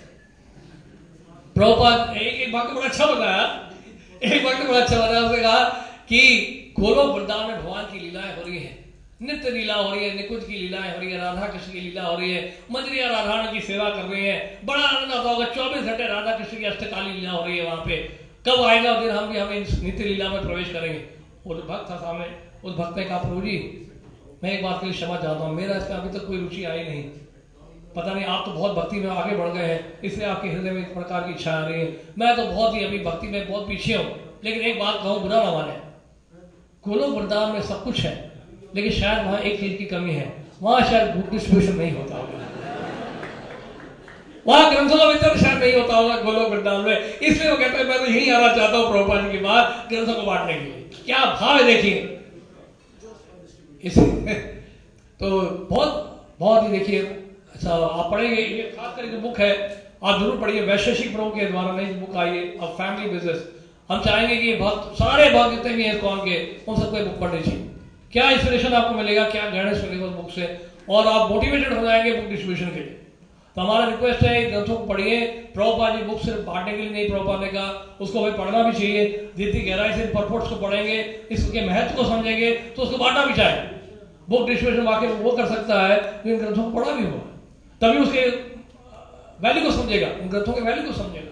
प्रभुपाद एक एक बात बड़ा अच्छा बताया, एक बात बड़ा अच्छा बताया, उसने कहा कि गोलोक वृंदावन में भगवान की लीलाएं हो रही है, नित्य लीला हो रही है, निकुंज की लीलाएं हो रही है, राधा कृष्ण की लीला हो रही है, मंजरिया राधा रानी की सेवा कर रही है, बड़ा आनंद आता होगा। चौबीस घंटे राधा कृष्ण की अष्टकाली लीला हो रही है वहां पे। कब आएगा दिन हम भी हमें नित्य लीला में प्रवेश करेंगे? वो जो भक्त था सामने, उस भक्त ने कहा प्रभु जी मैं एक बात के लिए क्षमा चाहता हूँ, मेरा इसमें अभी तक कोई रुचि आई नहीं, पता नहीं आप तो बहुत भक्ति में आगे बढ़ गए हैं, इसलिए आपके हृदय में इस प्रकार की इच्छा आ रही है, मैं तो बहुत ही अभी भक्ति में बहुत पीछे हूँ। लेकिन एक बात कहूँ, बुरा ना माने, गोलोक वृंदावन में सब कुछ है, लेकिन शायद वहां एक चीज की कमी है, वहां शायद बुक डिस्ट्रीब्यूशन नहीं होता होगा, वहां ग्रंथों का वितरण शायद नहीं होता होगा गोलोक वृंदावन में, इसलिए वो कहते हैं मैं तो यही आना चाहता हूँ प्रभुपाद जी की बात ग्रंथों को बांटने के लिए। क्या भाव है देखिए इसलिए तो बहुत बहुत ही देखिए अच्छा आप पढ़ेंगे, ये खासकर जो बुक है आप जरूर पढ़िए, वैशेषिक प्रभु के द्वारा नई बुक आई है, अब फैमिली बिजनेस। हम चाहेंगे कि भक्त सारे भक्त जितने भी हैं कौन के, उन सबको बुक पढ़नी चाहिए। क्या इंस्पिरेशन आपको मिलेगा, क्या गाइडेंस मिलेगा उस बुक से, और आप मोटिवेटेड हो जाएंगे बुक डिस्ट्रीब्यूशन के लिए। तो हमारा रिक्वेस्ट है ग्रंथों को पढ़िए। प्रभुपाद जी बुक सिर्फ बांटने के लिए नहीं, प्रभुपाद ने कहा उसको हमें पढ़ना भी चाहिए, जितनी गहराई से परपोर्ट्स को पढ़ेंगे, इसके महत्व को समझेंगे तो उसको बांटना भी चाहिए। बुक डिस्ट्रीब्यूशन वाकई वो कर सकता है जो इन ग्रंथों को पढ़ा भी हुआ, तभी उसके वैल्यू को समझेगा, इन ग्रंथों के वैल्यू को समझेगा।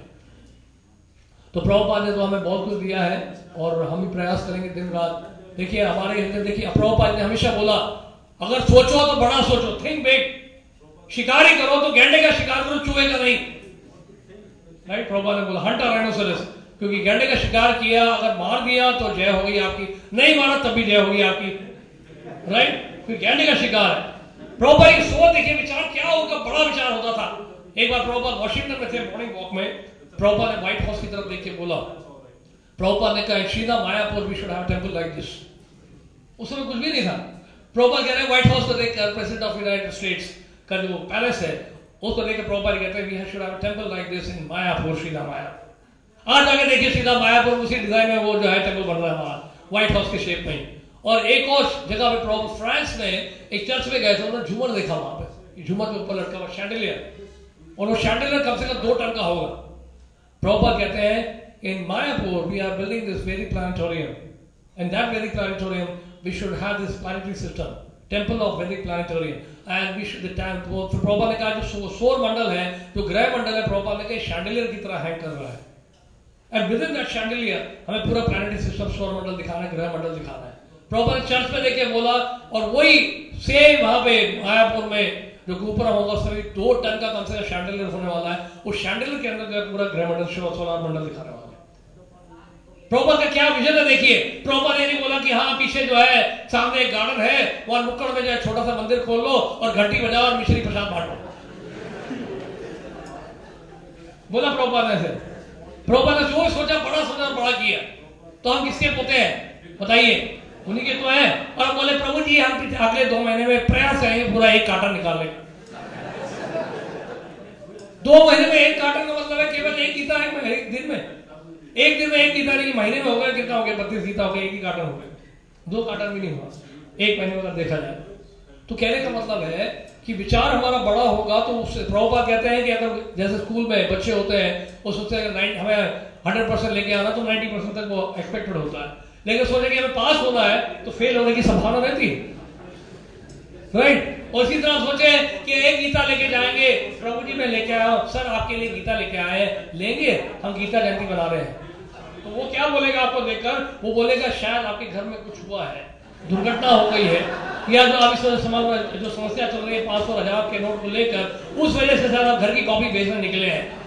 तो प्रभुपाद ने तो हमें बहुत कुछ दिया है, और हम भी प्रयास करेंगे दिन रात। देखिए हमारे अंदर देखिए प्रभुपाद ने हमेशा बोला अगर सोचो तो बड़ा सोचो, थिंक बिग, शिकारी करो तो गैंडे का शिकार करो, चूहे का नहीं। राइट, प्रभुपाद ने बोला हंट अ राइनोसेरस, क्योंकि गैंडे का शिकार किया, अगर मार दिया तो जय होगी आपकी, नहीं मारा तब भी जय होगी आपकी। राइट, फिर गैंडे का शिकार है। प्रभुपाद की सोच देखिए, विचार क्या उनका बड़ा विचार होता था। एक बार प्रभुपाद वॉशिंगटन में थे, मॉर्निंग वॉक में, प्रभुपाद ने व्हाइट हाउस की तरफ देख के बोला, प्रभुपाद ने कहा Shrida Mayapur we should have temple like this. उस समय कुछ भी नहीं था। प्रभुपाद कह रहे हैं व्हाइट हाउस को देखकर, प्रेसिडेंट ऑफ यूनाइटेड स्टेट्स का जो पैलेस है उसको देखकर प्रभुपाद कहते हैं we should have temple like this in Mayapur, Shrida Mayapur. आज आगे देखिए श्रीदा मायापुर उसी डिजाइन में वो जो है टेंपल बन रहा है हमारा, व्हाइट हाउस के शेप में। और एक और जगह पे प्रभु फ्रांस में एक चर्च में गए थे, उन्होंने झूमर देखा वहां पे, झूमर के ऊपर लटका हुआ शैंडलियर, और वो शैंडलियर कम से कम दो टन का होगा। प्रभुपाद कहते हैं in Mayapur we are building this Vedic planetarium, and that Vedic planetarium we should have this planetary system, temple of Vedic planetarium, and we should the time तो प्रभुपाद ने कहा जो सौर मंडल है, जो ग्रह मंडल है, प्रभुपाद ने कहा शैंडलियर की तरह हैंग कर रहा है, and within that chandelier हमें पूरा planetary system, सौर मंडल दिखाना है, ग्रह मंडल दिखाना है। प्रभुपाद चर्च में देखे बोला, और वही सेम वहां पे मायापुर में जो ऊपर होगा सभी दो टन का कम से कम शैंडलियर होने वाला है, उस शैंडलियर के अंदर पूरा ग्रह मंडल, सोलर मंडल दिखाने वाला है। प्रभुपाद का क्या विजन है देखिए। प्रभुपाद ने नहीं बोला कि हाँ पीछे जो है सामने एक गार्डन है, वहां नुक्कड़ में जो है छोटा सा मंदिर खोल लो और घंटी बजाओ और मिश्री प्रसाद बांटो, बोला प्रभुपाद ने ऐसे? प्रभुपाद ने जो सोचा बड़ा सोचा बड़ा किया। तो हम किसके पोते हैं बताइए? उन्हीं के तो है। और बोले प्रभु जी हम अगले दो महीने में प्रयास करेंगे पूरा एक कार्टन निकालने का। दो महीने में एक कार्टन का मतलब है केवल एक गीता है एक दिन में। एक दिन में एक गीता नहीं, महीने में हो गया कितना हो गया? बत्तीस गीता हो गया, एक ही कार्टन हो गया। दो कार्टन भी नहीं हुआ एक महीने में अगर देखा जाए। तो कहने का मतलब है कि विचार हमारा बड़ा होगा तो उससे प्रभुपाद कहते हैं कि अगर जैसे स्कूल में बच्चे होते हैं वो सोचते हैं अगर हमें हंड्रेड परसेंट लेके आना तो नाइन्टी परसेंट तक वो एक्सपेक्टेड होता है, लेकिन सोचे कि हमें पास होना है तो फेल होने की संभावना रहती है, राइट। और इसी तरह सोचे कि एक गीता लेके जाएंगे, प्रभु जी मैं लेके आया हूं सर आपके लिए गीता लेके आए हैं, लेंगे हम गीता जयंती बना रहे हैं। तो वो क्या बोलेगा आपको देखकर? वो बोलेगा शायद आपके घर में कुछ हुआ है, दुर्घटना हो गई है, या जो आप इस समाज में जो समस्या चल रही है पांच सौ हजार के नोट को लेकर, उस वजह से शायद आप घर की कॉपी बेचने निकले हैं।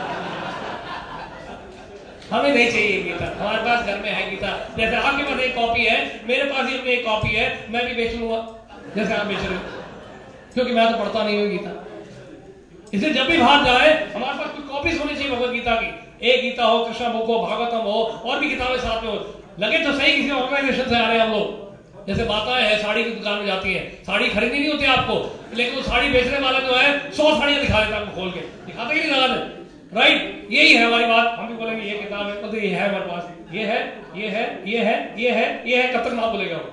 हमें नहीं चाहिए गीता, हमारे पास घर में है गीता। जैसे आपके पास एक कॉपी है, मेरे पास ही अपनी एक कॉपी है, मैं भी बेच लूंगा जैसे आप बेच रहे हो, क्योंकि मैं तो पढ़ता नहीं हूँ गीता। इसलिए जब भी बाहर जाए हमारे पास कुछ कॉपीज होनी चाहिए भगवत गीता की। एक गीता हो, कृष्ण बुक हो, भागवतम हो, और भी किताबें साथ में हो। लगे तो सही किसी ऑर्गेनाइजेशन से आ रहे हैं हम लोग। जैसे माताएं हैं साड़ी की दुकान में जाती है, साड़ी खरीदनी नहीं होती आपको, लेकिन वो साड़ी बेचने वाला जो है सौ साड़ियां दिखा देता है आपको खोल के, दिखाते ही नहीं लगाते, राइट। यही है हमारी बात। हम भी बोलेंगे ये किताब है, मतलब ये है हमारे पास, ये है ये है ये है ये है ये है, कब तक ना बोलेगा वो।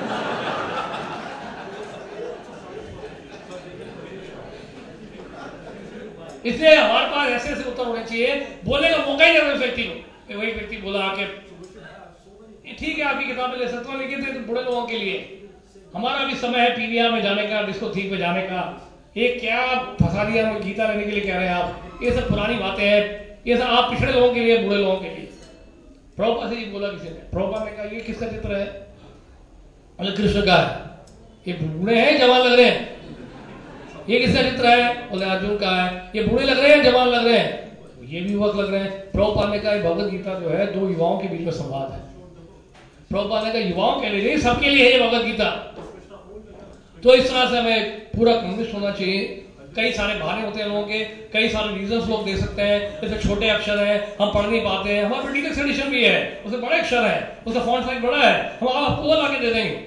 इसलिए हमारे पास ऐसे ऐसे उत्तर होने चाहिए, बोलने का मौका ही नहीं उस व्यक्ति को। वही व्यक्ति बोला आके ठीक है आपकी किताबें ले सकता हूँ, लेकिन तो बुढ़े लोगों के लिए हमारा भी समय है पीवीआर में जाने का, डिस्को थीक में जाने का। ये क्या फंसा दिया गीता लेने के लिए कह रहे हैं आप? ये सब पुरानी बातें हैं, ये सब आप पिछड़े लोगों के लिए, बूढ़े लोगों के लिए। प्रभुपाद से ही बोला किसी ने, प्रभुपाद ने कहा ये किसका चित्र है? बोले कृष्ण का है। ये बूढ़े हैं जवान लग रहे हैं? ये किसका चित्र है? बोले अर्जुन का है। ये बूढ़े लग रहे हैं जवान लग रहे हैं? ये भी युवक लग रहे हैं। प्रभुपाद ने कहा भगवत गीता जो है दो युवाओं के बीच में संवाद है। प्रभुपाद ने कहा युवाओं के लिए नहीं, सबके लिए है ये भगवत गीता। तो इस तरह से हमें पूरा कन्विंस होना चाहिए। कई सारे बहाने होते हैं लोगों के, कई सारे रीजंस लोग दे सकते हैं, जैसे छोटे अक्षर हैं हम पढ़ नहीं पाते हैं, हमारा डिलक्स एडिशन भी है उसमें बड़े अक्षर है, उसका फॉन्ट साइज बड़ा है, हम आपको लाके दे देंगे।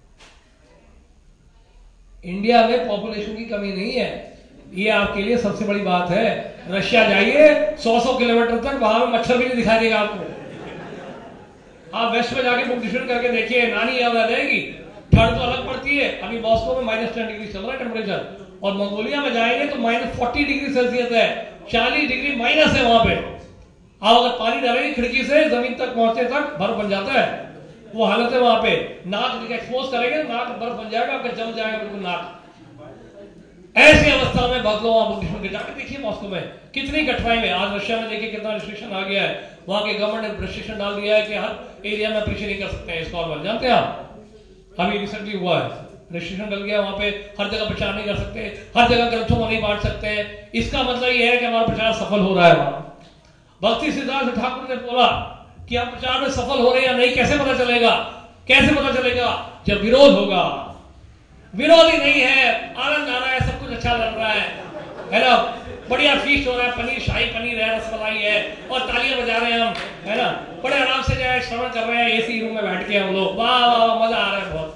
इंडिया में पॉपुलेशन की कमी नहीं है, ये आपके लिए सबसे बड़ी बात है। रशिया जाइए सौ सौ किलोमीटर तक, वहां में मच्छर भी नहीं दिखाई देगा आपको। आप वेस्ट में जाके बुक डिक्शनरी करके देखिए, नानी याद आ जाएगी। ठंड तो अलग पड़ती है, अभी मॉस्को में माइनस टेन डिग्री चल रहा है टेम्परेचर, और मंगोलिया में जाएंगे तो माइनस फोर्टी डिग्री सेल्सियस है, चालीस डिग्री माइनस है वहां पे। आप अगर पानी डालेंगे खिड़की से जमीन तक पहुंचते तक बर्फ बन जाता है, वो हालत है वहां पे। नाक एक्सपोज करेंगे नाक बर्फ बन जाएगा, आपका जम जाएगा बिल्कुल नाक। ऐसी अवस्था में बदलो आप बुक जाके देखिए मॉस्को में कितनी कठिनाई में। आज रशिया में देखिए कितना रिस्ट्रिक्शन आ गया है, वहां के गवर्नमेंट ने रिस्ट्रिक्शन डाल दिया है कि हर एरिया में प्रीच नहीं कर सकते हैं इसको। जानते हैं आप, अभी रिसेंटली हुआ है, रिस्ट्रिक्शन डल गया, वहां पे हर जगह प्रचार नहीं कर सकते, हर जगह ग्रंथों को नहीं बांट सकते। इसका मतलब यह है कि हमारा प्रचार सफल हो रहा है वहां। भक्ति सिद्धार्थ ठाकुर ने बोला कि हम प्रचार में सफल हो रहे हैं या नहीं, कैसे पता चलेगा? कैसे पता चलेगा? जब विरोध होगा। विरोध ही नहीं है, आनंद आ रहा है, सब कुछ अच्छा लग रहा है, है ना, बढ़िया फीस्ट हो रहा है, पनीर शाही पनीर है, रसमलाई है, और तालियां बजा रहे हैं हम, है ना, बड़े आराम से जो है श्रवण कर रहे हैं एसी रूम में बैठ के हम लोग, वाह वाह मजा आ रहा है बहुत।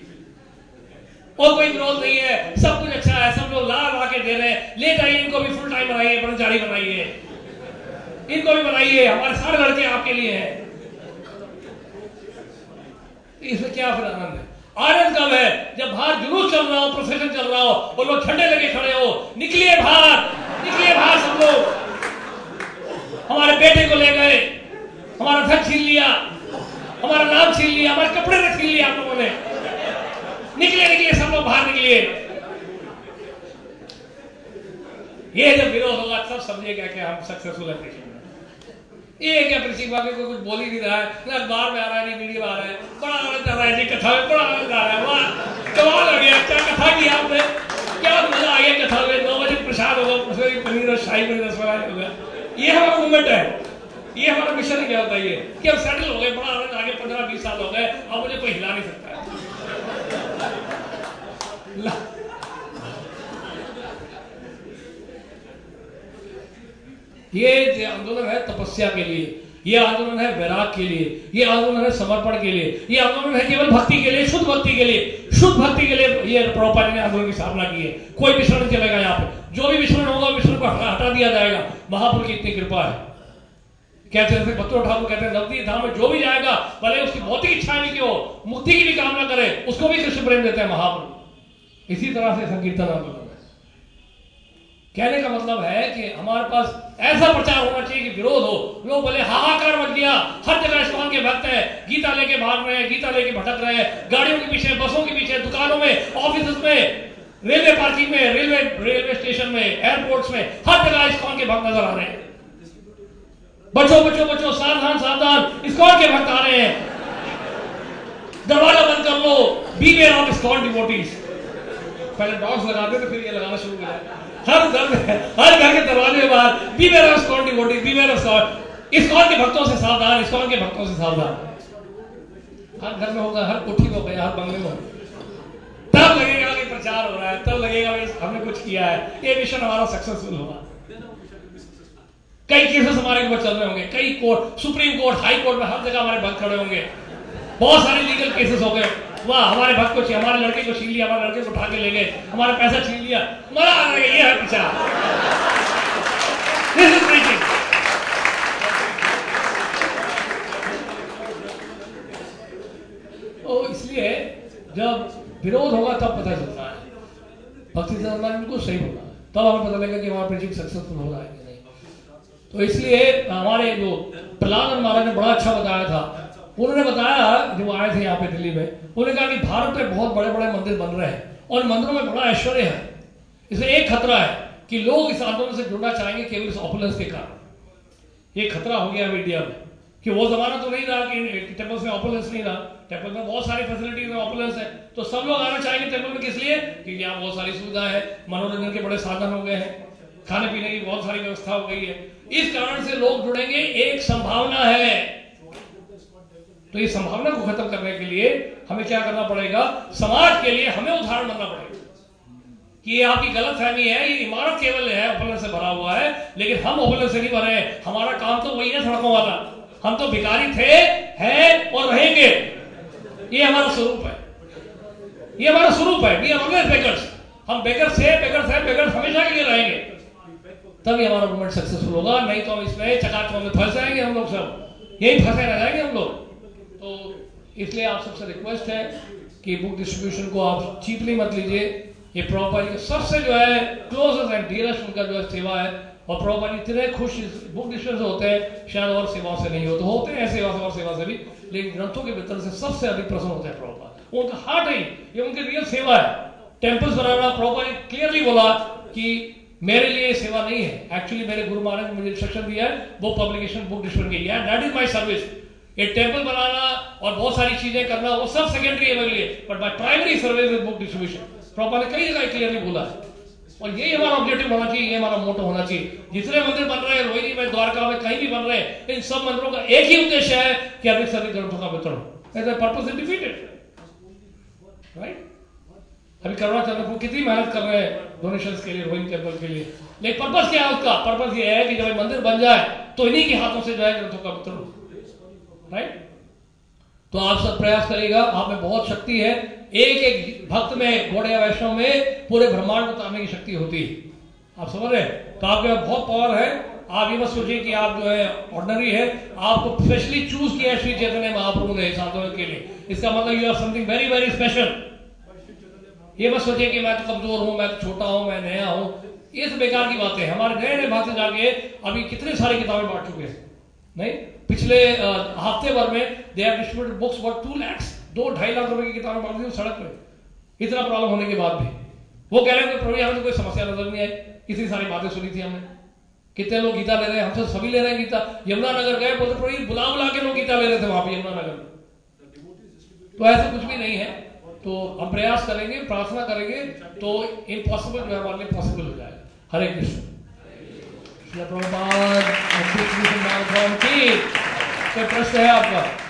और कोई विरोध नहीं है, सब कुछ अच्छा है, सब लोग ला ला के दे रहे हैं, ले जाइए इनको भी फुल टाइम बनाइए, ब्रह्मचारी बनाइए, इनको भी बनाइए, हमारे सारे लड़के आपके लिए हैं। इसमें क्या फिर आनंद है? आनंद कब है? जब बाहर जुलूस चल रहा हो, प्रोसेशन चल रहा हो, और लोग झंडे लगे खड़े हो, निकलिए बाहर, निकलिए बाहर सब लोग। हमारे बेटे को ले गए, हमारा धन छीन लिया, हमारा नाम छीन लिया, हमारे कपड़े ने छीन लिया आप लोगों ने। निकलिए निकलिए सब लोग बाहर निकलिए। ये जब विरोध होगा तब समझिएगा कि हम सक्सेसफुल है। ये क्या प्रीचिंग वाले को कुछ बोल ही नहीं रहा है, ना अखबार में आ रहा है, नहीं मीडिया में आ रहा है, बड़ा आनंद आ रहा है जी, कथा में बड़ा आनंद आ रहा है, वाह कमाल हो गया, क्या कथा की आपने, क्या मजा आ गया कथा में। नौ बजे प्रसाद होगा, उसमें पनीर और शाही पनीर रसमलाई होगा। ये हमारा मूवमेंट है, ये हमारा मिशन है। क्या होता है ये कि हम सेटल हो गए, बड़ा आनंद आ गया, पंद्रह बीस साल हो गए, अब मुझे कोई हिला नहीं सकता है। ये आंदोलन है तपस्या के लिए, ये आंदोलन है वैराग के लिए, ये आंदोलन है समर्पण के लिए, ये आंदोलन है केवल भक्ति के लिए, शुद्ध भक्ति के लिए, शुद्ध भक्ति के लिए ये प्रभुपाद ने आंदोलन की स्थापना की है। कोई मिश्रण नहीं चलेगा यहाँ पे, जो भी मिश्रण होगा मिश्रण को हटा दिया जाएगा। महापुरुष की इतनी कृपा है। कहते हैं भक्तों ठाकुर कहते हैं नवदीप धाम में जो भी जाएगा भले उसकी भौतिक इच्छा भी क्यों, मुक्ति की भी कामना करे, उसको भी कृष्ण प्रेम देते हैं महापुरुष। इसी तरह से संकीर्तन आंदोलन है। कहने का मतलब है कि हमारे पास ऐसा प्रचार होना चाहिए कि विरोध हो। लोग बोले हाहाकार मच गया, हर जगह इस्कॉन के भक्त है, गीता लेके भाग रहे हैं, गीता लेके भटक रहे हैं, गाड़ियों के पीछे, बसों के पीछे, दुकानों में, ऑफिस में, रेलवे पार्किंग में, रेलवे रेलवे स्टेशन में, एयरपोर्ट्स में, हर जगह इस्कॉन के भक्त नजर आ रहे हैं। बचो बचो बचो, सावधान सावधान, इस्कॉन के भक्त आ रहे हैं, दरवाजा बंद कर लो, बीवेयर ऑफ इस्कॉन डिवोटीज। पहले डॉग्स लगाते थे, फिर ये लगाना शुरू किया। हर घर में, हर घर के दरवाजे के बाहर beware of ISKCON devotees, beware of ISKCON, ISKCON के भक्तों से सावधान, इस्कॉन के भक्तों से सावधान। हर घर में होगा, हर कोठी में होगा, हर बंगले में होगा। तब लगेगा कि प्रचार हो रहा है, तब लगेगा कि हमने कुछ किया है, ये मिशन हमारा सक्सेसफुल होगा। कई केसेस हमारे ऊपर चल रहे होंगे, कई court, supreme court, high court में हर जगह हमारे भक्त खड़े होंगे। बहुत सारे लीगल केसेस हो गए। वाह, हमारे भक्त को, हमारे लड़के को छीन लिया, हमारे लड़के को उठा के ले गए, हमारा पैसा छीन लिया, मरा आ रहा है, ये है प्रचार। This is preaching. तो इसलिए जब विरोध होगा तब पता चलता है भक्ति धर्म बिल्कुल सही होगा, तब हमें पता लगेगा कि हमारा प्रीचिंग सक्सेसफुल हो रहा है कि नहीं। तो इसलिए हमारे जो प्रहलाद महाराज ने बड़ा अच्छा बताया था। उन्होंने बताया, जो आए थे यहाँ पे दिल्ली में, उन्होंने कहा कि भारत में बहुत बड़े बड़े मंदिर बन रहे हैं और मंदिरों में बड़ा ऐश्वर्य है। इसमें एक खतरा है कि लोग इस आंदोलन से जुड़ना चाहेंगे केवल इस ऑपुलेंस के कारण। ये खतरा हो गया इंडिया में कि वो जमाना तो नहीं रहा कि टेम्पल्स में ऑपुलेंस नहीं रहा। टेम्पल में बहुत सारी फैसिलिटीज में ऑपुलेंस है, तो सब लोग आना चाहेंगे टेम्पल में। किस लिए? क्योंकि यहाँ बहुत सारी सुविधा है, मनोरंजन के बड़े साधन हो गए हैं, खाने पीने की बहुत सारी व्यवस्था हो गई है। इस कारण से लोग जुड़ेंगे। एक संभावना है, तो इस संभावना को खत्म करने के लिए हमें क्या करना पड़ेगा? समाज के लिए हमें उदाहरण बनना पड़ेगा कि ये आपकी गलतफहमी है, ये इमारत केवल है, ओपलन से भरा हुआ है, लेकिन हम ओपलन से नहीं भरे हैं। हमारा काम तो वही है, सड़कों वाला। हम तो भिखारी थे, हैं और रहेंगे। ये हमारा स्वरूप है, ये हमारा स्वरूप है। We are always beggars. हम बेगर्स है, बेगर्स है, बेगर्स हमेशा के लिए रहेंगे। तभी हमारा मूवमेंट सक्सेसफुल होगा, नहीं तो हम इसमें चकाचौंध में फंस जाएंगे। हम लोग सब यही फंसे रह जाएंगे हम लोग। तो इसलिए आप सबसे रिक्वेस्ट है कि बुक डिस्ट्रीब्यूशन को आप चीपली मत लीजिए। ये प्रॉपर के सबसे जो है क्लोजेस्ट एंड डियरेस्ट उनका जो है सेवा है, और प्रॉपर इतने खुश बुक डिस्ट्रीब्यूशन से होते हैं, शायद और सेवाओं से नहीं होते होते हैं सेवा से और सेवा से भी, लेकिन ग्रंथों के वितरण से सबसे अधिक प्रसन्न होते हैं प्रॉपर। उनका हार्ट है, ये उनकी रियल सेवा है। टेम्पल्स बनाना, प्रॉपर क्लियरली बोला कि मेरे लिए सेवा नहीं है, एक्चुअली मेरे गुरु महाराज ने मुझे इंस्ट्रक्शन दिया है, वो पब्लिकेशन बुक डिस्ट्रीब्यूशन की है, दैट इज माय सर्विस। ये टेम्पल बनाना और बहुत सारी चीजें करना वो सब सेकेंडरी है मेरे लिए, but my primary service is book distribution. प्रॉपर ने कई जगह क्लियरली बोला है, और यही हमारा ऑब्जेक्टिव होना चाहिए, ये हमारा मोटो होना चाहिए। जितने मंदिर बन रहे हैं, रोहिणी में, द्वारका में, कहीं भी बन रहे हैं, इन सब मंदिरों का एक ही उद्देश्य है कि अधिक से अधिक ग्रंथों का वितरण हो। Purpose is defeated, right? अभी करुणाचंद्र को कितनी मेहनत कर रहे हैं डोनेशंस के लिए, रोहिणी टेम्पल के लिए, लेकिन पर्पस क्या है उसका? पर्पस ये है कि जब मंदिर बन जाए तो इन्हीं के हाथों से जो है ग्रंथों का वितरण, राइट? तो आप सब प्रयास करेगा, आप में बहुत शक्ति है। एक एक भक्त में, गौड़िया वैष्णव में पूरे ब्रह्मांड को तारने की शक्ति होती है। आप समझ रहे हैं? तो आपके पास बहुत पावर है। आप ये मत सोचिए कि आप जो है ऑर्डिनरी है, आपको स्पेशली चूज किया है श्री चैतन्य महाप्रभु ने इस आंदोलन के लिए। इसका मतलब you are something very very special. ये मत सोचिए कि मैं तो कमजोर हूं, मैं तो छोटा हूं, मैं नया हूं। ये तो बेकार की बातें हैं। हमारे नए नए भाषा जाके अभी कितने सारी किताबें बांट चुके हैं, नहीं? पिछले हफ्ते भर में they have distributed books for two lakhs दो ढाई लाख रुपए की किताबें बांट दी सड़क पे। इतना प्रॉब्लम होने के बाद भी वो कह रहे हैं प्रभु हमें तो कोई समस्या नजर नहीं आई, इतनी सारी बातें सुनी थी हमने। कितने लोग गीता ले रहे हैं, हमसे सभी ले रहे हैं गीता। यमुनानगर गए, बोलते प्रभु बुला बुला के लोग गीता ले रहे थे वहां पे यमुनानगर में। तो ऐसा कुछ भी नहीं है। तो हम प्रयास करेंगे, प्रार्थना करेंगे, तो इम्पॉसिबल जो है हमारे लिए पॉसिबल हो जाएगा। हरे कृष्ण। प्रभुपाद कोई प्रश्न है आपका?